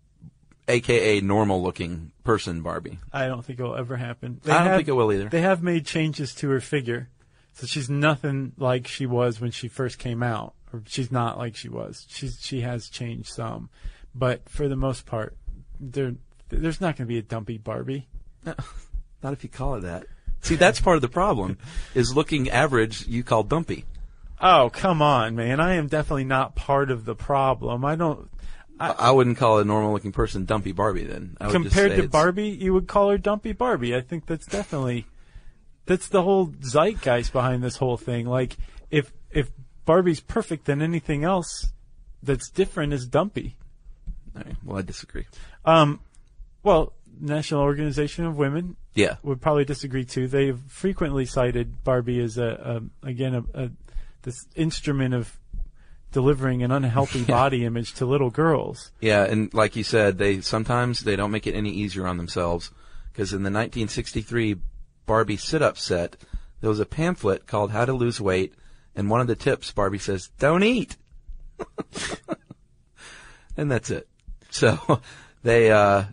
a k a normal-looking person Barbie. I don't think it will ever happen. I don't think it will either. They have made changes to her figure. So she's nothing like she was when she first came out. Or she's not like she was. She's She has changed some. But for the most part, there there's not going to be a dumpy Barbie. Not if you call it that. See, that's part of the problem, is looking average you call dumpy. Oh, come on, man. I am definitely not part of the problem. I don't... I, I wouldn't call a normal-looking person dumpy Barbie, then. I would just Compared say to it's- Barbie, you would call her dumpy Barbie. I think that's definitely... That's the whole zeitgeist behind this whole thing. Like, if if Barbie's perfect, then anything else that's different is dumpy. All right, well, I disagree. Um, well, National Organization of Women Yeah. would probably disagree too. They've frequently cited Barbie as a, a again a, a this instrument of delivering an unhealthy body image to little girls. Yeah, and like you said, they sometimes they don't make it any easier on themselves, because in the nineteen sixty-three Barbie sit-up set, there was a pamphlet called How to Lose Weight, and one of the tips, Barbie says, don't eat. And that's it. So they, uh,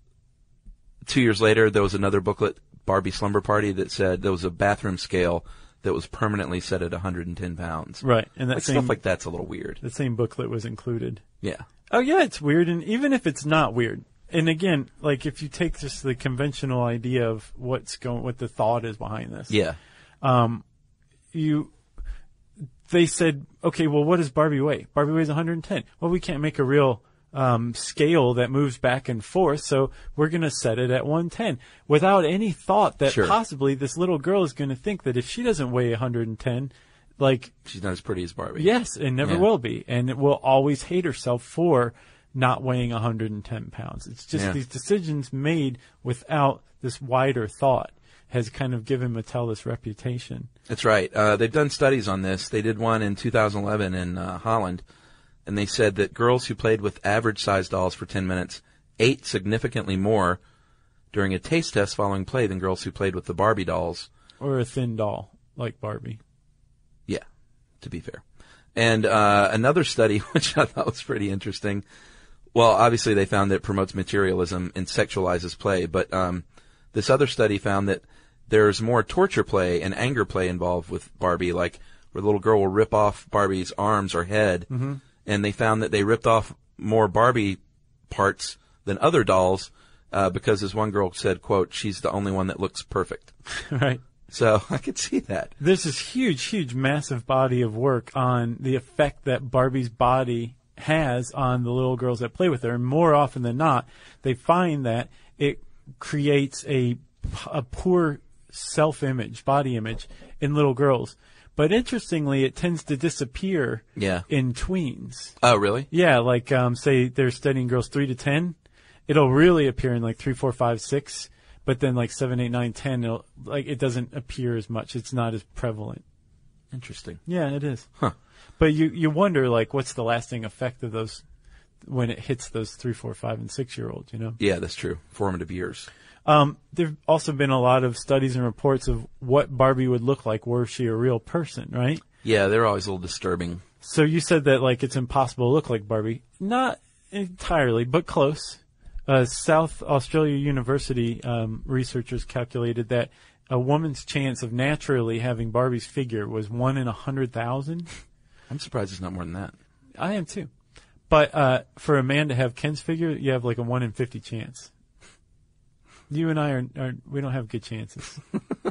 two years later, there was another booklet, Barbie Slumber Party, that said there was a bathroom scale that was permanently set at one hundred ten pounds. Right, and that Like, same stuff like that's a little weird. the same booklet was included. Yeah. Oh yeah, it's weird, and even if it's not weird, and again, like if you take just the conventional idea of what's going, what the thought is behind this, Yeah. you, they said, okay, well, what does Barbie weigh? Barbie weighs one hundred ten. Well, we can't make a real um, scale that moves back and forth, so we're going to set it at one ten without any thought that Sure. possibly this little girl is going to think that if she doesn't weigh one hundred ten, like, She's not as pretty as Barbie. yes, and never Yeah. will be, and it will always hate herself for not weighing one hundred ten pounds. It's just Yeah. these decisions made without this wider thought has kind of given Mattel this reputation. That's right. Uh, they've done studies on this. They did one in two thousand eleven in uh, Holland, and they said that girls who played with average-sized dolls for ten minutes ate significantly more during a taste test following play than girls who played with the Barbie dolls. Or a thin doll, like Barbie. Yeah, to be fair. And uh, another study, which I thought was pretty interesting, well, obviously they found that it promotes materialism and sexualizes play, but um, this other study found that there's more torture play and anger play involved with Barbie, like where the little girl will rip off Barbie's arms or head, mm-hmm. and they found that they ripped off more Barbie parts than other dolls uh, because, as one girl said, quote, she's the only one that looks perfect. Right. So I could see that. There's this huge, huge, massive body of work on the effect that Barbie's body has on the little girls that play with her. And more often than not, they find that it creates a, a poor self-image, body image in little girls. But interestingly, it tends to disappear Yeah. in tweens. Oh, really? Yeah, like um, say they're studying girls three to ten, it'll really appear in like three, four, five, six. But then like seven, eight, nine, ten, it'll, like it doesn't appear as much. It's not as prevalent. Interesting. Yeah, it is. Huh. But you you wonder like what's the lasting effect of those when it hits those three, four, five, and six year olds. You know. Yeah, that's true. Formative years. Um, there've also been a lot of studies and reports of what Barbie would look like were she a real person, right? Yeah, they're always a little disturbing. So you said that like it's impossible to look like Barbie. Not entirely, but close. Uh, South Australia University um, researchers calculated that a woman's chance of naturally having Barbie's figure was one in a hundred thousand. I'm surprised it's not more than that. I am too. But uh, for a man to have Ken's figure, you have like a one in fifty chance. You and I are, are we don't have good chances.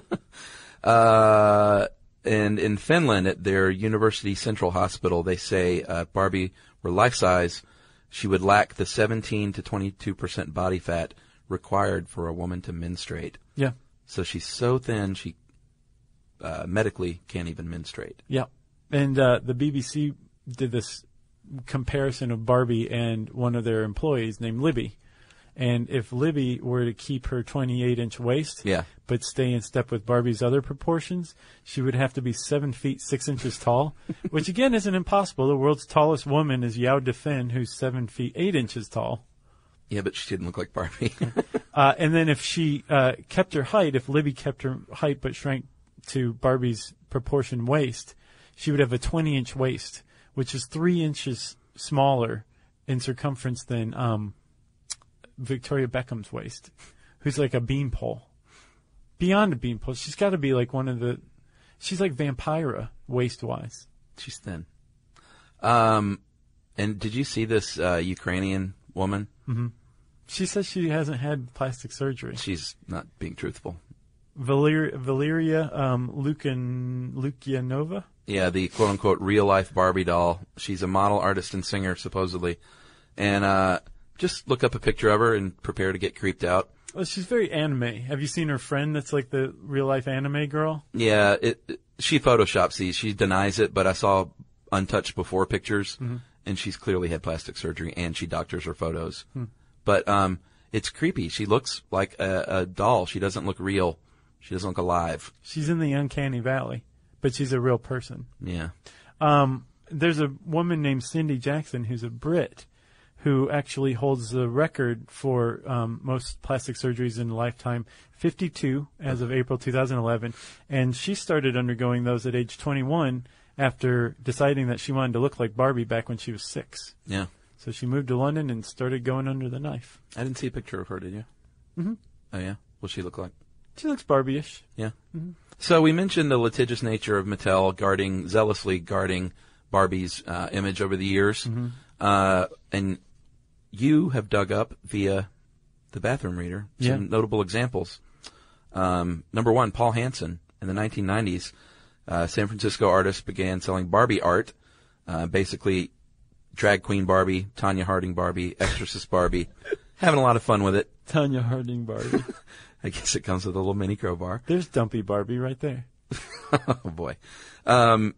uh, and in Finland, at their University Central Hospital, they say uh, if Barbie were life size, she would lack the seventeen to twenty-two percent body fat required for a woman to menstruate. Yeah. So she's so thin, she uh, medically can't even menstruate. Yeah. And uh, the B B C did this comparison of Barbie and one of their employees named Libby. And if Libby were to keep her twenty-eight inch waist, yeah. but stay in step with Barbie's other proportions, she would have to be seven feet six inches tall, which again isn't impossible. The world's tallest woman is Yao Defin, who's seven feet eight inches tall. Yeah, but she didn't look like Barbie. uh, and then if she uh, kept her height, if Libby kept her height but shrank to Barbie's proportion waist, she would have a twenty inch waist, which is three inches smaller in circumference than um, Victoria Beckham's waist, who's like a beanpole. Beyond a beanpole. She's got to be like one of the... She's like Vampira, waist-wise. She's thin. Um, and did you see this uh, Ukrainian woman? Mm-hmm. She says she hasn't had plastic surgery. She's not being truthful. Valer- Valeria um, Lukin- Lukyanova? Yeah, the quote-unquote real-life Barbie doll. She's a model, artist, and singer, supposedly. And uh, just look up a picture of her and prepare to get creeped out. Well, she's very anime. Have you seen her friend that's like the real-life anime girl? Yeah, it, it, she photoshops these. She denies it, but I saw untouched before pictures, mm-hmm. and she's clearly had plastic surgery, and she doctors her photos. Hmm. But um, it's creepy. She looks like a, a doll. She doesn't look real. She doesn't look alive. She's in the uncanny valley, but she's a real person. Yeah. Um, there's a woman named Cindy Jackson who's a Brit who actually holds the record for um, most plastic surgeries in a lifetime, fifty-two as of April two thousand eleven. And she started undergoing those at age twenty-one after deciding that she wanted to look like Barbie back when she was six. Yeah. So she moved to London and started going under the knife. I didn't see a picture of her, did you? Mm-hmm. Oh, yeah? What's she look like? She looks Barbie-ish. Yeah. Mm-hmm. So we mentioned the litigious nature of Mattel guarding, zealously guarding Barbie's uh, image over the years. Mm-hmm. Uh, and you have dug up via the bathroom reader some yeah. notable examples. Um, number one, Paul Hansen. In the nineteen nineties, uh, San Francisco artists began selling Barbie art, uh, basically drag queen Barbie, Tanya Harding Barbie, exorcist Barbie, having a lot of fun with it. Tanya Harding Barbie. I guess it comes with a little mini crowbar. There's Dumpy Barbie right there. Oh, boy. Um,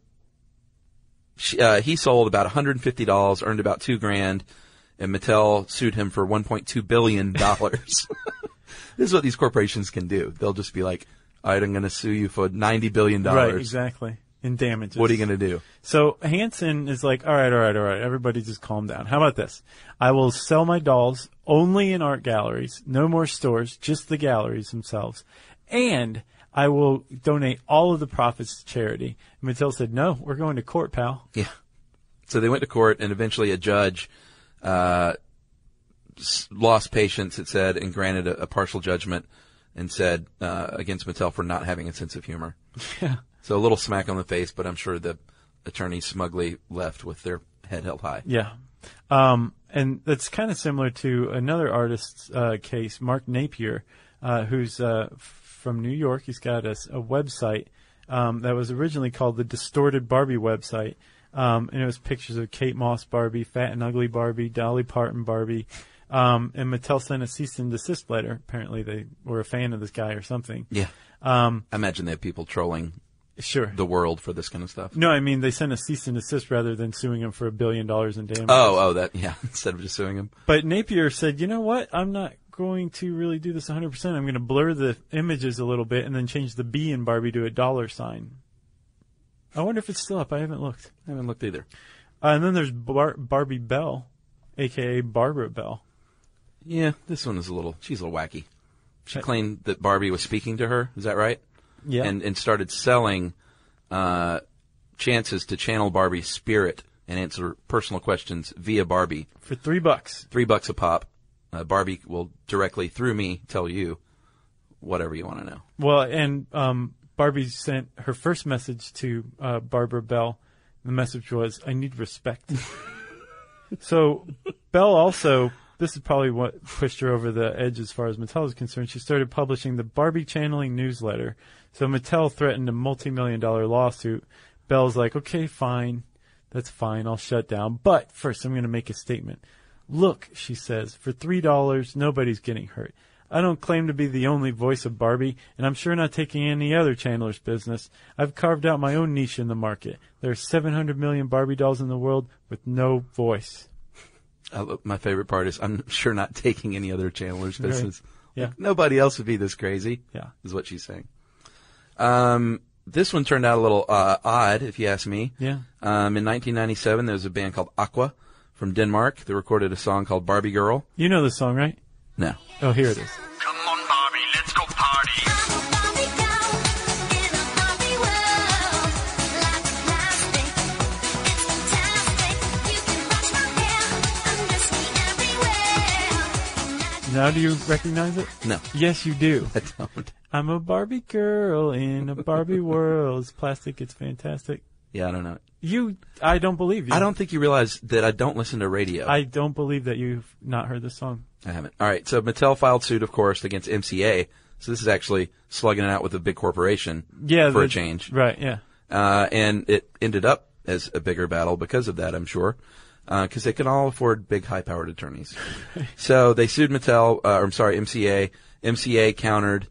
she, uh, he sold about one hundred fifty dollars, earned about two grand, and Mattel sued him for one point two billion dollars. This is what these corporations can do. They'll just be like, all right, I'm going to sue you for ninety billion dollars. Right, exactly. In damages. What are you going to do? So Hansen is like, all right, all right, all right. Everybody just calm down. How about this? I will sell my dolls only in art galleries. No more stores, just the galleries themselves. And I will donate all of the profits to charity. And Mattel said, no, we're going to court, pal. Yeah. So they went to court, and eventually a judge uh lost patience, it said, and granted a, a partial judgment and said uh against Mattel for not having a sense of humor. Yeah. So a little smack on the face, but I'm sure the attorneys smugly left with their head held high. Yeah. Um, and that's kind of similar to another artist's uh, case, Mark Napier, uh, who's uh, from New York. He's got a, a website um, that was originally called the Distorted Barbie website. Um, and it was pictures of Kate Moss Barbie, Fat and Ugly Barbie, Dolly Parton Barbie. Um, and Mattel sent a cease and desist letter. Apparently they were a fan of this guy or something. Yeah. Um, I imagine they have people trolling Sure. the world for this kind of stuff. No, I mean, they sent a cease and desist rather than suing him for a billion dollars in damages. Oh, oh, that, yeah, instead of just suing him. But Napier said, you know what? I'm not going to really do this one hundred percent. I'm going to blur the images a little bit and then change the B in Barbie to a dollar sign. I wonder if it's still up. I haven't looked. I haven't looked either. Uh, and then there's Bar- Barbie Bell, a k a. Barbara Bell. Yeah, this one is a little, she's a little wacky. She claimed that Barbie was speaking to her. Is that right? Yeah. And, and started selling uh, chances to channel Barbie's spirit and answer personal questions via Barbie. For three bucks. Three bucks a pop. Uh, Barbie will directly, through me, tell you whatever you want to know. Well, and um, Barbie sent her first message to uh, Barbara Bell. The message was, "I need respect." So Bell also, this is probably what pushed her over the edge as far as Mattel is concerned. She started publishing the Barbie Channeling newsletter. So Mattel threatened a multi-million dollar lawsuit. Bell's like, okay, fine. That's fine. I'll shut down. But first, I'm going to make a statement. Look, she says, for three dollars, nobody's getting hurt. I don't claim to be the only voice of Barbie, and I'm sure not taking any other Chandler's business. I've carved out my own niche in the market. There are seven hundred million Barbie dolls in the world with no voice. Uh, my favorite part is, I'm sure not taking any other Chandler's business. Right. Yeah. Like, nobody else would be this crazy. Yeah. Is what she's saying. Um, this one turned out a little uh, odd, if you ask me. Yeah. Um, in nineteen ninety-seven, there was a band called Aqua from Denmark. They recorded a song called Barbie Girl. You know the song, right? No. Oh, here it is. Come on, Barbie, let's go party. I'm a Barbie girl in a Barbie world. Like plastic, it's fantastic. You can brush my hair, undress me everywhere. Now do you recognize it? No. Yes, you do. I don't. I'm a Barbie girl in a Barbie world. It's plastic. It's fantastic. Yeah, I don't know. You, I don't believe you. I don't think you realize that I don't listen to radio. I don't believe that you've not heard this song. I haven't. All right. So Mattel filed suit, of course, against M C A. So this is actually slugging it out with a big corporation. Yeah, for the, a change. Right. Yeah. Uh, and it ended up as a bigger battle because of that, I'm sure. Because uh, they can all afford big, high-powered attorneys. So they sued Mattel, uh, or I'm sorry, M C A. M C A countered.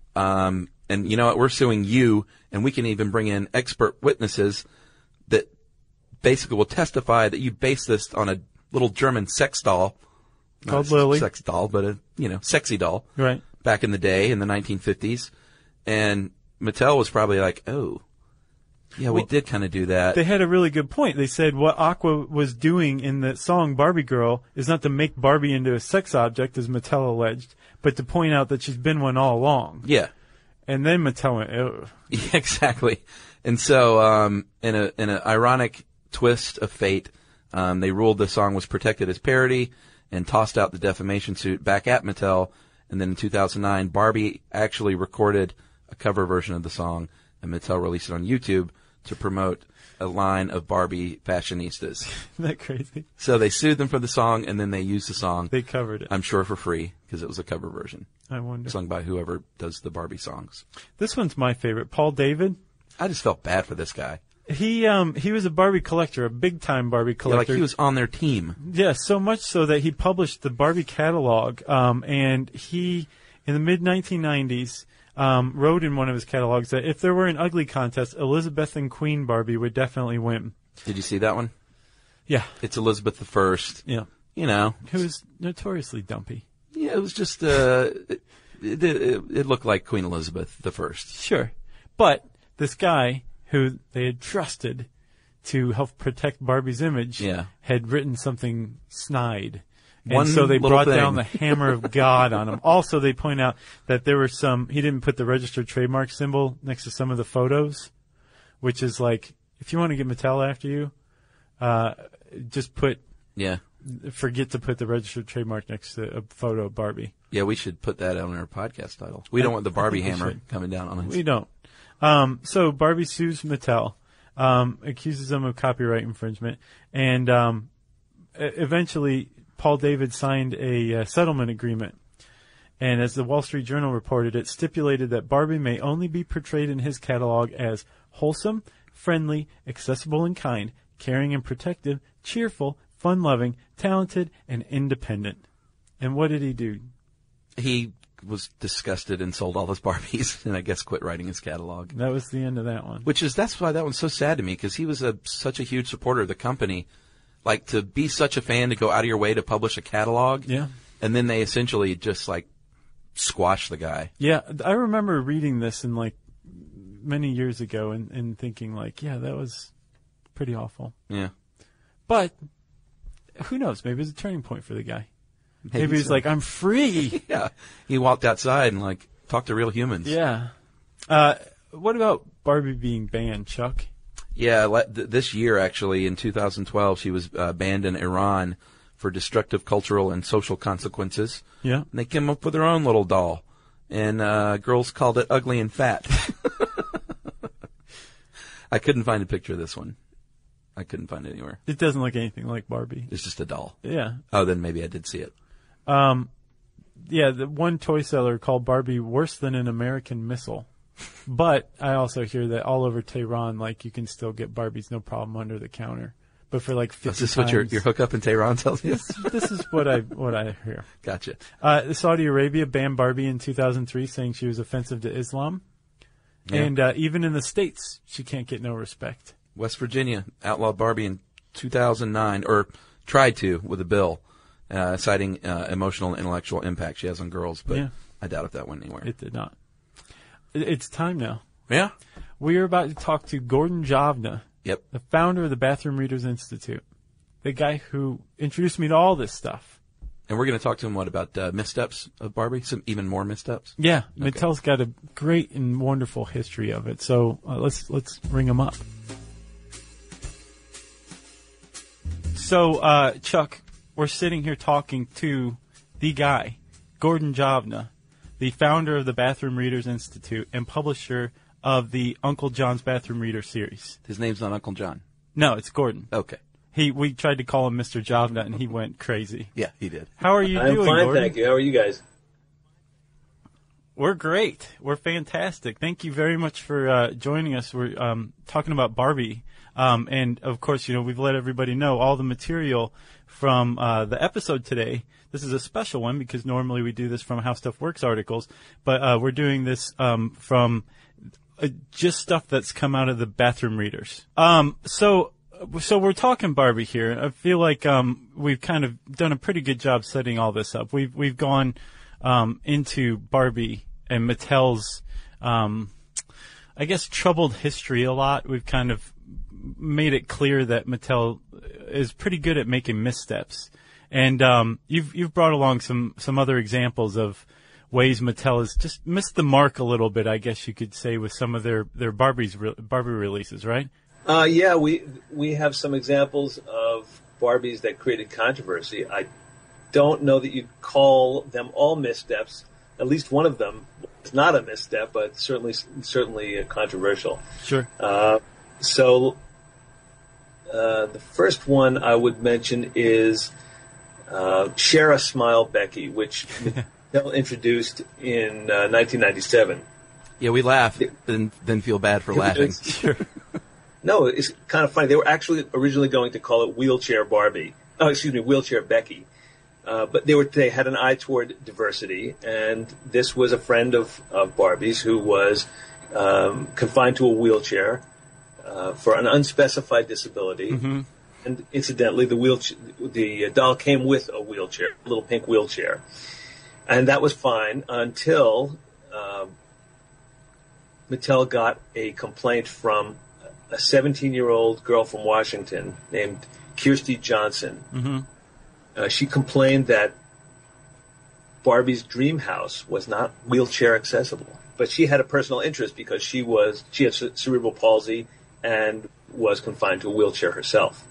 Um, and you know what? We're suing you, and we can even bring in expert witnesses that basically will testify that you based this on a little German sex doll. Called Not a Lily. Sex doll, but a, you know, sexy doll. Right. Back in the day, in the nineteen fifties. And Mattel was probably like, oh, yeah, we Well, did kind of do that. They had a really good point. They said what Aqua was doing in the song Barbie Girl is not to make Barbie into a sex object, as Mattel alleged, but to point out that she's been one all along. Yeah. And then Mattel went, oh. Yeah, exactly. And so, um, in a, in an ironic twist of fate, um, they ruled the song was protected as parody and tossed out the defamation suit back at Mattel. And then in two thousand nine, Barbie actually recorded a cover version of the song, and Mattel released it on YouTube to promote a line of Barbie fashionistas. Isn't that crazy? So they sued them for the song, and then they used the song. They covered it. I'm sure for free, because it was a cover version. I wonder. Sung by whoever does the Barbie songs. This one's my favorite. Paul David. I just felt bad for this guy. He um he was a Barbie collector, a big time Barbie Yeah, collector. like he was on their team. Yeah, so much so that he published the Barbie catalog. Um, and he, in the mid nineteen nineties, um, wrote in one of his catalogs that if there were an ugly contest, Elizabethan Queen Barbie would definitely win. Did you see that one? Yeah, It's Elizabeth the First. yeah. You know. Who was notoriously dumpy. Yeah, it was just, uh, it, it, it, it looked like Queen Elizabeth the First. Sure. But this guy who they had trusted to help protect Barbie's image Yeah. had written something snide. And One so they little brought thing. down the hammer of God on him. Also, they point out that there were some, he didn't put the registered trademark symbol next to some of the photos, which is like, if you want to get Mattel after you, uh, just put, Yeah. forget to put the registered trademark next to a photo of Barbie. Yeah, we should put that on our podcast title. We don't want the Barbie I think we hammer should. coming down on us. We don't. Um, so Barbie sues Mattel, um, accuses them of copyright infringement, and um, e- eventually Paul David signed a uh, settlement agreement. And as the Wall Street Journal reported, it stipulated that Barbie may only be portrayed in his catalog as wholesome, friendly, accessible and kind, caring and protective, cheerful, fun-loving, talented, and independent. And what did he do? He was disgusted and sold all his Barbies, and I guess quit writing his catalog. That was the end of that one. Which is, that's why that one's so sad to me, because he was a such a huge supporter of the company. Like, to be such a fan, to go out of your way to publish a catalog. Yeah. And then they essentially just, like, squash the guy. Yeah, I remember reading this in like many years ago and, and thinking like, yeah, that was pretty awful. Yeah. But who knows? Maybe it was a turning point for the guy. Maybe, Maybe he's so. like, I'm free. Yeah. He walked outside and, like, talked to real humans. Yeah. Uh, what about Barbie being banned, Chuck? Yeah, le- th- this year, actually, in two thousand twelve, she was uh, banned in Iran for destructive cultural and social consequences. Yeah. And they came up with their own little doll. and uh, girls called it ugly and fat. I couldn't find a picture of this one. I couldn't find it anywhere. It doesn't look anything like Barbie. It's just a doll. Yeah. Oh, then maybe I did see it. Um, yeah, the one toy seller called Barbie worse than an American Missile. But I also hear that all over Tehran, like, you can still get Barbies no problem under the counter. But for like fifty Is this times, what your, your hookup in Tehran tells you? this, this is what I what I hear. Gotcha. Uh, Saudi Arabia banned Barbie in two thousand three, saying she was offensive to Islam. Yeah. And uh, even in the States, she can't get no respect. West Virginia outlawed Barbie in two thousand nine, or tried to with a bill, uh, citing uh, emotional and intellectual impact she has on girls. But Yeah. I doubt if that went anywhere. It did not. It- It's time now. yeah? We are about to talk to Gordon Javna, Yep. the founder of the Bathroom Readers Institute, the guy who introduced me to all this stuff. And we're going to talk to him, what, about uh, missteps of Barbie? Some even more missteps? Yeah, Mattel's got a great and wonderful history of it. So uh, let's let's ring him up. So uh, Chuck, we're sitting here talking to the guy, Gordon Javna, the founder of the Bathroom Readers Institute and publisher of the Uncle John's Bathroom Reader series. His name's not Uncle John. No, it's Gordon. Okay. He we tried to call him Mister Javna and he went crazy. Yeah, he did. How are you I'm doing, fine, Gordon? thank you. How are you guys? We're great. We're fantastic. Thank you very much for uh, joining us. We're um, talking about Barbie. Um, and, of course, you know, we've let everybody know all the material from uh, the episode today. This is a special one because normally we do this from How Stuff Works articles. But uh, we're doing this um, from uh, just stuff that's come out of the Bathroom Readers. Um, so... So we're talking Barbie here. I feel like um, we've kind of done a pretty good job setting all this up. We've we've gone um, into Barbie and Mattel's, um, I guess, troubled history a lot. We've kind of made it clear that Mattel is pretty good at making missteps, and um, you've you've brought along some some other examples of ways Mattel has just missed the mark a little bit, I guess you could say, with some of their their Barbie's re- Barbie releases, right? Uh, yeah, we we have some examples of Barbies that created controversy. I don't know that you'd call them all missteps. At least one of them is not a misstep, but certainly certainly uh, controversial. Sure. Uh, so uh, the first one I would mention is uh, Share a Smile, Becky, which Mattel introduced in uh, nineteen ninety-seven. Yeah, we laugh, then then feel bad for laughing. Sure. No, it's kind of funny. They were actually originally going to call it Wheelchair Barbie. Oh, excuse me, Wheelchair Becky. Uh, but they were they had an eye toward diversity, and this was a friend of, of Barbie's who was um, confined to a wheelchair uh, for an unspecified disability. Mm-hmm. And incidentally, the wheelchair, the doll came with a wheelchair, a little pink wheelchair, and that was fine until uh, Mattel got a complaint from a seventeen-year-old girl from Washington named Kirsty Johnson. Mm-hmm. Uh, she complained that Barbie's dream house was not wheelchair accessible, but she had a personal interest because she was she had ce- cerebral palsy and was confined to a wheelchair herself.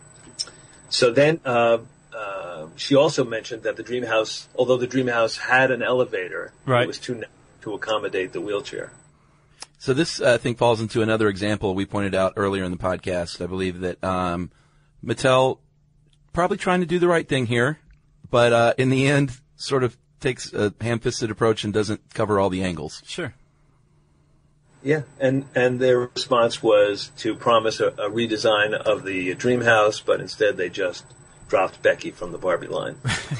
So then uh, uh, she also mentioned that the dream house, although the dream house had an elevator, Right. it was too narrow to accommodate the wheelchair. So this, uh, I think, falls into another example we pointed out earlier in the podcast. I believe that um, Mattel probably trying to do the right thing here, but uh, in the end, sort of takes a ham-fisted approach and doesn't cover all the angles. Sure. Yeah, and and their response was to promise a, a redesign of the dream house, but instead they just dropped Becky from the Barbie line.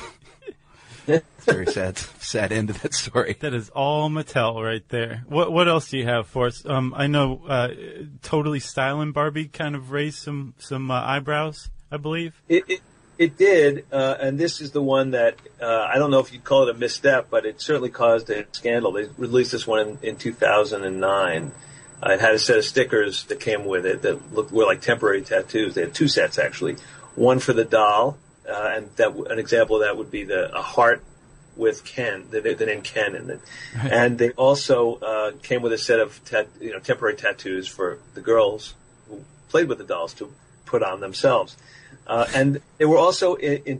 Very sad, sad end to that story. That is all Mattel right there. What what else do you have for us? Um, I know uh, Totally Styling Barbie kind of raised some some uh, eyebrows, I believe. It it, it did, uh, and this is the one that uh, I don't know if you'd call it a misstep, but it certainly caused a scandal. They released this one in, in two thousand nine. Uh, it had a set of stickers that came with it that looked were like temporary tattoos. They had two sets actually, one for the doll. Uh, and that an example of that would be the a heart with Ken, the, the name Ken in it. And they also uh, came with a set of tat, you know temporary tattoos for the girls who played with the dolls to put on themselves. Uh, and they were also in, in pat,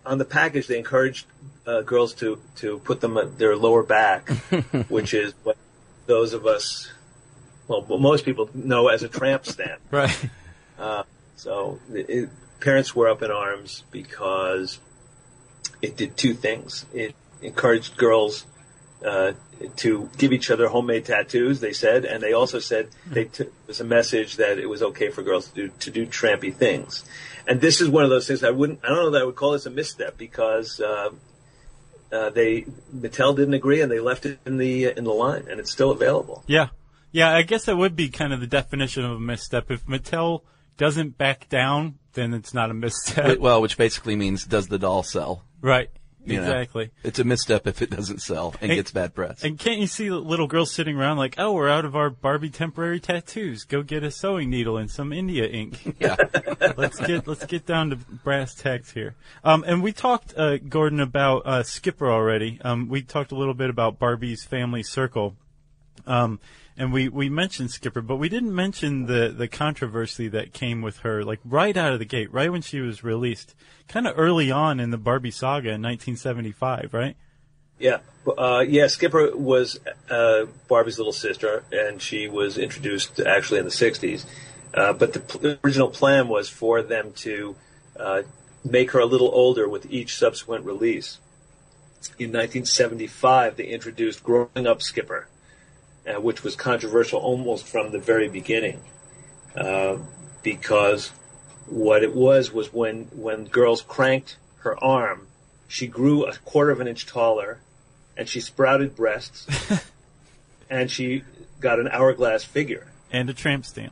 on the package they encouraged uh, girls to, to put them at their lower back, which is what those of us, well, what most people know as a tramp stamp. Right. Uh, so it, it, parents were up in arms because it did two things. It encouraged girls uh, to give each other homemade tattoos, they said, and they also said they t- it was a message that it was okay for girls to do to do trampy things. And this is one of those things I wouldn't, I don't know that I would call this a misstep because uh, uh, they Mattel didn't agree and they left it in the in the line, and it's still available. Yeah, yeah. I guess that would be kind of the definition of a misstep. If Mattel doesn't back down, then it's not a misstep. Well, which basically means does the doll sell? Right. You know, Exactly. it's a misstep if it doesn't sell and, And- gets bad press. And can't you see little girls sitting around like, oh, we're out of our Barbie temporary tattoos. Go get a sewing needle and some India ink. Yeah. let's get let's get down to brass tacks here. Um, and we talked, uh, Gordon, about uh, Skipper already. Um, we talked a little bit about Barbie's family circle. Um, and we, we mentioned Skipper, but we didn't mention the, the controversy that came with her, like right out of the gate, right when she was released, kind of early on in the Barbie saga in nineteen seventy-five, right? Yeah, uh, yeah. Skipper was uh, Barbie's little sister, and she was introduced actually in the sixties. Uh, but the pl- original plan was for them to uh, make her a little older with each subsequent release. In nineteen seventy-five, they introduced Growing Up Skipper, uh, which was controversial almost from the very beginning, uh, because what it was was when when girls cranked her arm, she grew a quarter of an inch taller, and she sprouted breasts, and she got an hourglass figure. And a tramp stamp.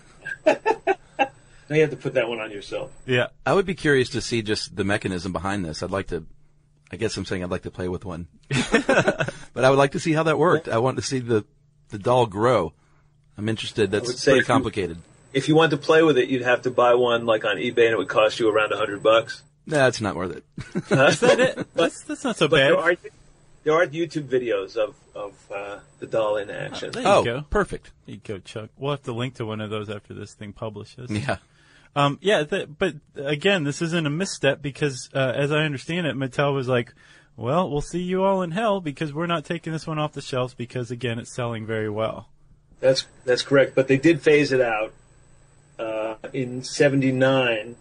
Now you have to put that one on yourself. Yeah. I would be curious to see just the mechanism behind this. I'd like to, I guess I'm saying I'd like to play with one. But I would like to see how that worked. I want to see the, the doll grow. I'm interested. would That's say pretty if you- complicated. If you wanted to play with it, you'd have to buy one like on eBay, and it would cost you around a hundred bucks. Nah, it's not worth it. Is that it? That's, that's not so But bad. there are there are YouTube videos of of uh, the doll in action. There you Oh, go. perfect. There you go, Chuck. We'll have to link to one of those after this thing publishes. Yeah. Um, yeah, th- but again, this isn't a misstep because, uh, as I understand it, Mattel was like, well, we'll see you all in hell because we're not taking this one off the shelves because, again, it's selling very well. That's that's correct. But they did phase it out uh, in seventy-nine.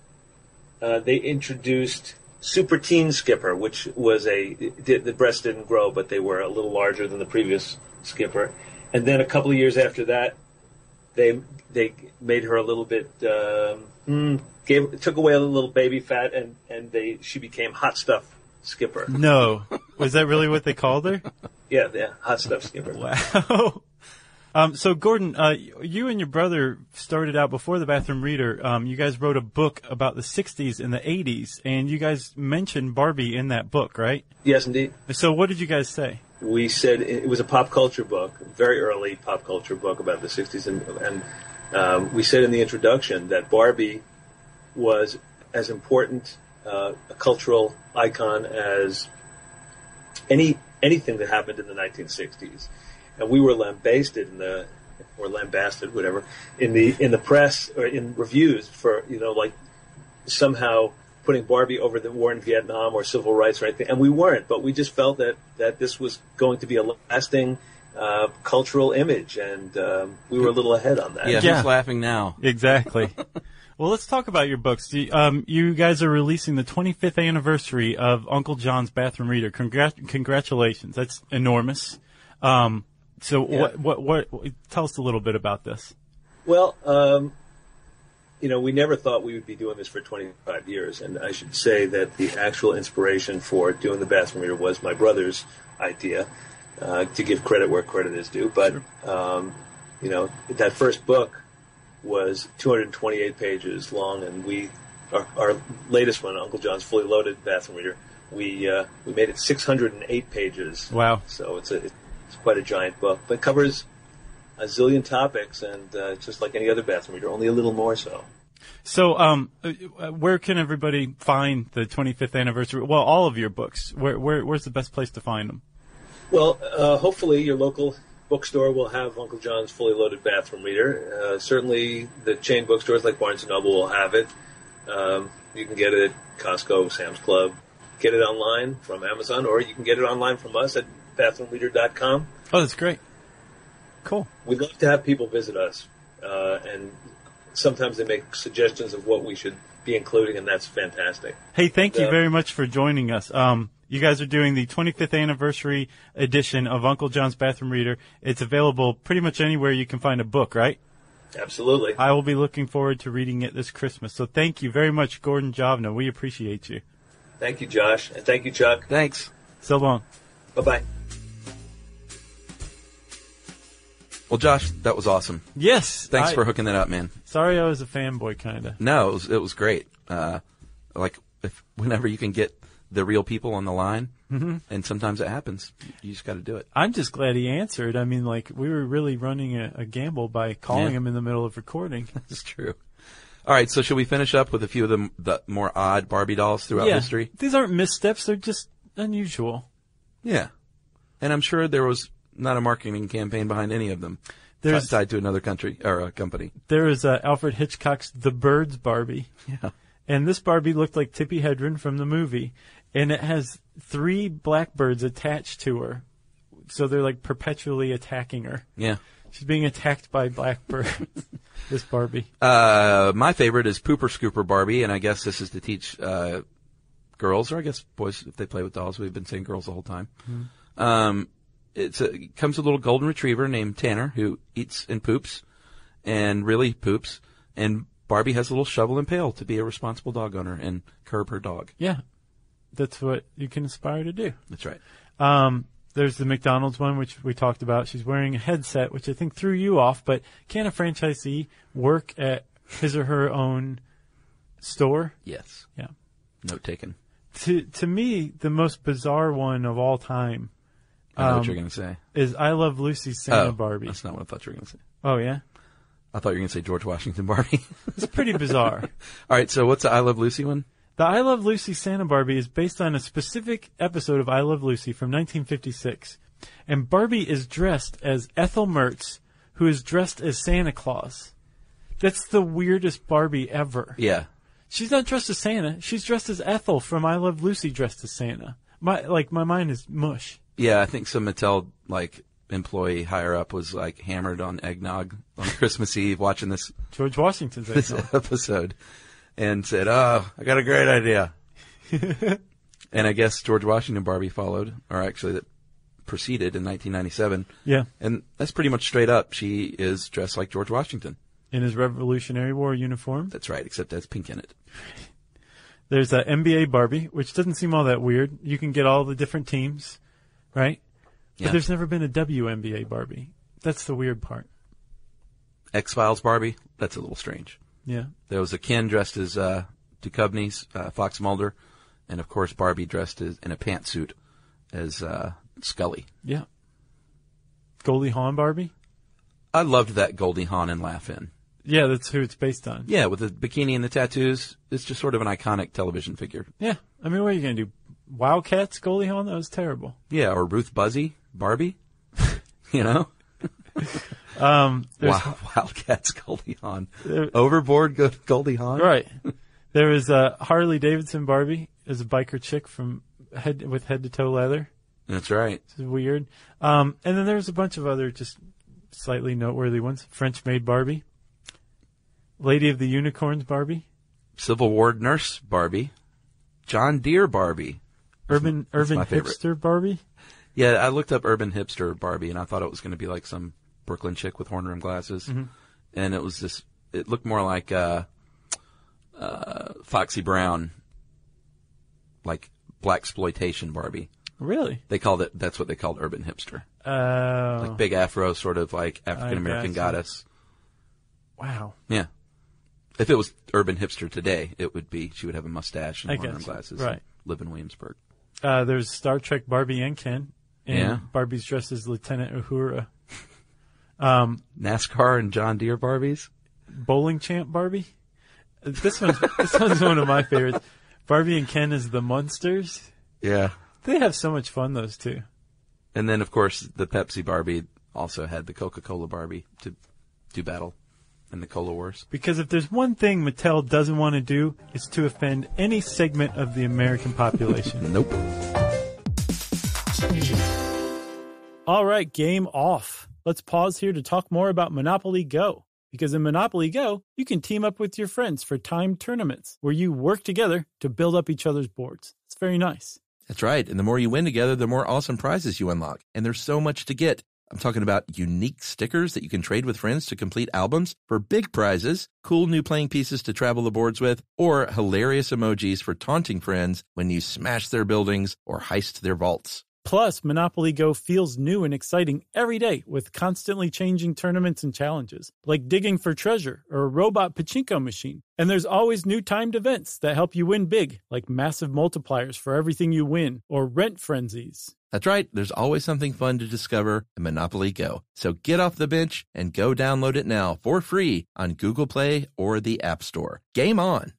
Uh, they introduced Super Teen Skipper, which was a it did, the breasts didn't grow, but they were a little larger than the previous Skipper. And then a couple of years after that, they they made her a little bit um, mm, gave took away a little baby fat, and and they she became Hot Stuff Skipper. No. Was that really what they called her? Yeah, yeah, Hot Stuff Skipper. Wow. Um, so, Gordon, uh, you and your brother started out before the Bathroom Reader. Um, you guys wrote a book about the sixties and the eighties, and you guys mentioned Barbie in that book, right? Yes, indeed. So what did you guys say? We said it was a pop culture book, very early pop culture book about the sixties, and, and um, we said in the introduction that Barbie was as important uh, a cultural icon as any anything that happened in the nineteen sixties. And we were lambasted in the, or lambasted, whatever, in the in the press or in reviews for, you know, like somehow putting Barbie over the war in Vietnam or civil rights or anything. And we weren't, but we just felt that, that this was going to be a lasting uh, cultural image, and um, we were a little ahead on that. Yeah, Yeah. who's laughing now? Exactly. Well, let's talk about your books. Do you, um, you guys are releasing the twenty-fifth anniversary of Uncle John's Bathroom Reader. Congrat- congratulations. That's enormous. Um, so Yeah. what, what, what, tell us a little bit about this. Well, um, you know, we never thought we would be doing this for twenty-five years, and I should say that the actual inspiration for doing the Bathroom Reader was my brother's idea, uh, to give credit where credit is due. But, um, you know, that first book was two hundred twenty-eight pages long, and we, our, our latest one, Uncle John's Fully Loaded Bathroom Reader, we uh, we made it six hundred eight pages. Wow. So it's a it's quite a giant book, but it covers a zillion topics, and uh, just like any other bathroom reader, only a little more so. So, um, uh, where can everybody find the twenty-fifth anniversary? Well, all of your books. Where, where, where's the best place to find them? Well, uh, hopefully your local bookstore will have Uncle John's Fully Loaded Bathroom Reader. Uh, certainly the chain bookstores like Barnes and Noble will have it. Um, you can get it Costco, Sam's Club. Get it online from Amazon, or you can get it online from us at bathroom leader dot com. Oh, that's great. Cool. We'd love to have people visit us, uh, and sometimes they make suggestions of what we should be including, and that's fantastic. Hey, thank you Uh, very much for joining us. Um, you guys are doing the twenty-fifth anniversary edition of Uncle John's Bathroom Reader. It's available pretty much anywhere you can find a book, right? Absolutely. I will be looking forward to reading it this Christmas. So thank you very much, Gordon Jovna. We appreciate you. Thank you, Josh, and thank you, Chuck. Thanks. So long. Bye-bye. Well, Josh, that was awesome. Yes. Thanks I- for hooking that up, man. Sorry I was a fanboy, kind of. No, it was it was great. Uh, like if whenever you can get the real people on the line, Mm-hmm. and sometimes it happens, you just got to do it. I'm just glad he answered. I mean, like, we were really running a, a gamble by calling Yeah. him in the middle of recording. That's true. All right, so should we finish up with a few of the, the more odd Barbie dolls throughout yeah. history? These aren't missteps. They're just unusual. Yeah. And I'm sure there was not a marketing campaign behind any of them. There's- tied to another country or a company. There is uh, Alfred Hitchcock's The Birds Barbie. Yeah. And this Barbie looked like Tippi Hedren from the movie. And it has three blackbirds attached to her. So they're like perpetually attacking her. Yeah. She's being attacked by blackbirds. This Barbie. Uh, my favorite is Pooper Scooper Barbie, and I guess this is to teach uh, girls, or I guess boys if they play with dolls. We've been saying girls the whole time. Mm-hmm. Um, it's a, it comes with a little golden retriever named Tanner who eats and poops, and really poops. And Barbie has a little shovel and pail to be a responsible dog owner and curb her dog. Yeah. That's what you can aspire to do. That's right. Um, there's the McDonald's one, which we talked about. She's wearing a headset, which I think threw you off, but can a franchisee work at his or her own store? Yes. Yeah. Note taken. To to me, the most bizarre one of all time I know Um, what you're going to say. is I Love Lucy's Santa oh, Barbie. That's not what I thought you were going to say. Oh, yeah? I thought you were going to say George Washington Barbie. It's pretty bizarre. All right, so what's the I Love Lucy one? The I Love Lucy Santa Barbie is based on a specific episode of I Love Lucy from nineteen fifty-six. And Barbie is dressed as Ethel Mertz, who is dressed as Santa Claus. That's the weirdest Barbie ever. Yeah. She's not dressed as Santa. She's dressed as Ethel from I Love Lucy dressed as Santa. My like my mind is mush. Yeah, I think some Mattel like employee higher up was like hammered on eggnog on Christmas Eve watching this George Washington's this Ethel. episode and said, "Oh, I got a great idea." And I guess George Washington Barbie followed, or actually that proceeded in nineteen ninety-seven. Yeah. And that's pretty much straight up. She is dressed like George Washington. In his Revolutionary War uniform. That's right, except that's pink in it. There's a N B A Barbie, which doesn't seem all that weird. You can get all the different teams, right? Yeah. But there's never been a W N B A Barbie. That's the weird part. X-Files Barbie, that's a little strange. Yeah. There was a Ken dressed as uh, Duchovny's uh, Fox Mulder, and of course Barbie dressed as, in a pantsuit as uh, Scully. Yeah. Goldie Hawn Barbie? I loved that Goldie Hawn and Laugh In. Yeah, that's who it's based on. Yeah, with the bikini and the tattoos, it's just sort of an iconic television figure. Yeah. I mean, what are you going to do? Wildcats Goldie Hawn? That was terrible. Yeah, or Ruth Buzzy Barbie. You know? Um, there's, Wow, Wildcats Goldie Hawn. There- Overboard Go- Goldie Hawn? Right. There was uh, Harley Davidson Barbie as a biker chick from head with head to toe leather. That's right. This is weird. Um, and then there's a bunch of other just slightly noteworthy ones. French Maid Barbie. Lady of the Unicorns Barbie. Civil War Nurse Barbie. John Deere Barbie. Urban That's Urban my favorite. Hipster Barbie. Yeah, I looked up Urban Hipster Barbie, and I thought it was going to be like some Brooklyn chick with horn rim glasses. Mm-hmm. And it was this, it looked more like uh, uh, Foxy Brown, like blaxploitation Barbie. Really? They called it, that's what they called Urban Hipster. Uh, Like big afro, sort of like African American gotcha. goddess. Wow. Yeah. If it was Urban Hipster today, it would be, she would have a mustache and I horn rim guess, glasses. right. And live in Williamsburg. Uh, there's Star Trek Barbie and Ken. And Yeah. Barbie's dressed as Lieutenant Uhura. Um, NASCAR and John Deere Barbies. Bowling Champ Barbie. Uh, This one's this one's one of my favorites. Barbie and Ken as the Munsters. Yeah. They have so much fun, those two. And then, of course, the Pepsi Barbie also had the Coca-Cola Barbie to do battle. And the Cola Wars. Because if there's one thing Mattel doesn't want to do, it's to offend any segment of the American population. Nope. All right, game off. Let's pause here to talk more about Monopoly Go. Because in Monopoly Go, you can team up with your friends for timed tournaments where you work together to build up each other's boards. It's very nice. That's right. And the more you win together, the more awesome prizes you unlock. And there's so much to get. I'm talking about unique stickers that you can trade with friends to complete albums for big prizes, cool new playing pieces to travel the boards with, or hilarious emojis for taunting friends when you smash their buildings or heist their vaults. Plus, Monopoly Go feels new and exciting every day with constantly changing tournaments and challenges, like digging for treasure or a robot pachinko machine. And there's always new timed events that help you win big, like massive multipliers for everything you win or rent frenzies. That's right. There's always something fun to discover in Monopoly Go. So get off the bench and go download it now for free on Google Play or the App Store. Game on!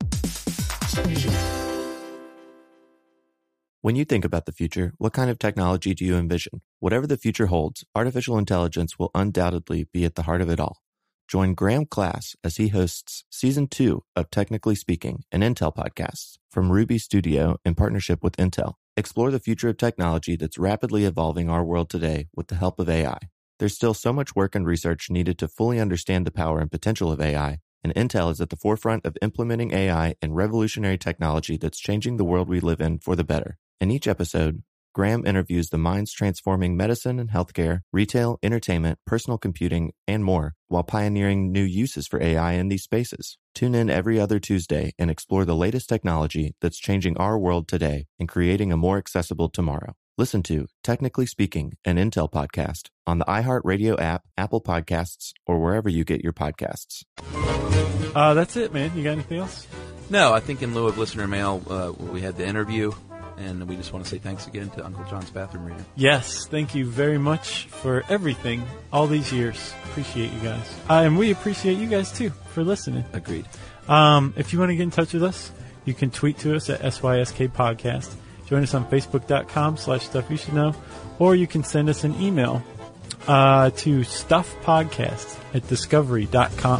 When you think about the future, what kind of technology do you envision? Whatever the future holds, artificial intelligence will undoubtedly be at the heart of it all. Join Graham Class as he hosts Season two of Technically Speaking, an Intel podcast from Ruby Studio in partnership with Intel. Explore the future of technology that's rapidly evolving our world today with the help of A I. There's still so much work and research needed to fully understand the power and potential of A I, and Intel is at the forefront of implementing A I and revolutionary technology that's changing the world we live in for the better. In each episode, Graham interviews the minds transforming medicine and healthcare, retail, entertainment, personal computing, and more, while pioneering new uses for A I in these spaces. Tune in every other Tuesday and explore the latest technology that's changing our world today and creating a more accessible tomorrow. Listen to Technically Speaking, an Intel podcast on the iHeartRadio app, Apple Podcasts, or wherever you get your podcasts. Uh, that's it, man. You got anything else? No, I think in lieu of listener mail, uh, we had the interview, and we just want to say thanks again to Uncle John's Bathroom Reader. Yes, thank you very much for everything all these years. Appreciate you guys. Uh, and we appreciate you guys, too, for listening. Agreed. Um, if you want to get in touch with us, you can tweet to us at S Y S K Podcast. Join us on Facebook.com slash Stuff You Should Know, or you can send us an email uh, to stuffpodcast at discovery dot com.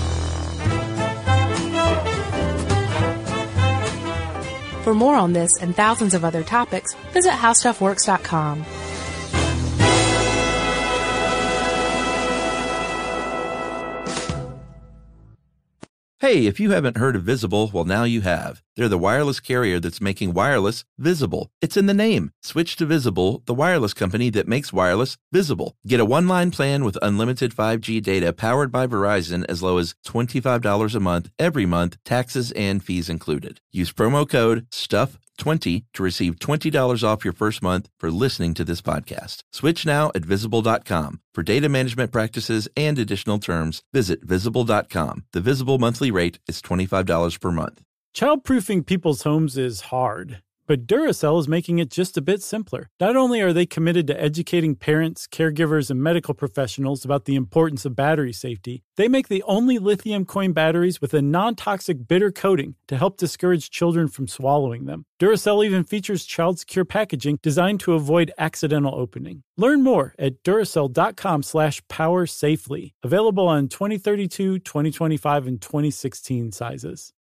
For more on this and thousands of other topics, visit how stuff works dot com. Hey, if you haven't heard of Visible, well, now you have. They're the wireless carrier that's making wireless visible. It's in the name. Switch to Visible, the wireless company that makes wireless visible. Get a one-line plan with unlimited five G data powered by Verizon as low as twenty-five dollars a month, every month, taxes and fees included. Use promo code stuff twenty to receive twenty dollars off your first month for listening to this podcast. Switch now at visible dot com. For data management practices and additional terms, visit visible dot com. The Visible monthly rate is twenty-five dollars per month. Childproofing people's homes is hard, but Duracell is making it just a bit simpler. Not only are they committed to educating parents, caregivers, and medical professionals about the importance of battery safety, they make the only lithium coin batteries with a non-toxic bitter coating to help discourage children from swallowing them. Duracell even features child-secure packaging designed to avoid accidental opening. Learn more at Duracell.com slash power safely. Available on twenty thirty-two, twenty twenty-five, and twenty sixteen sizes.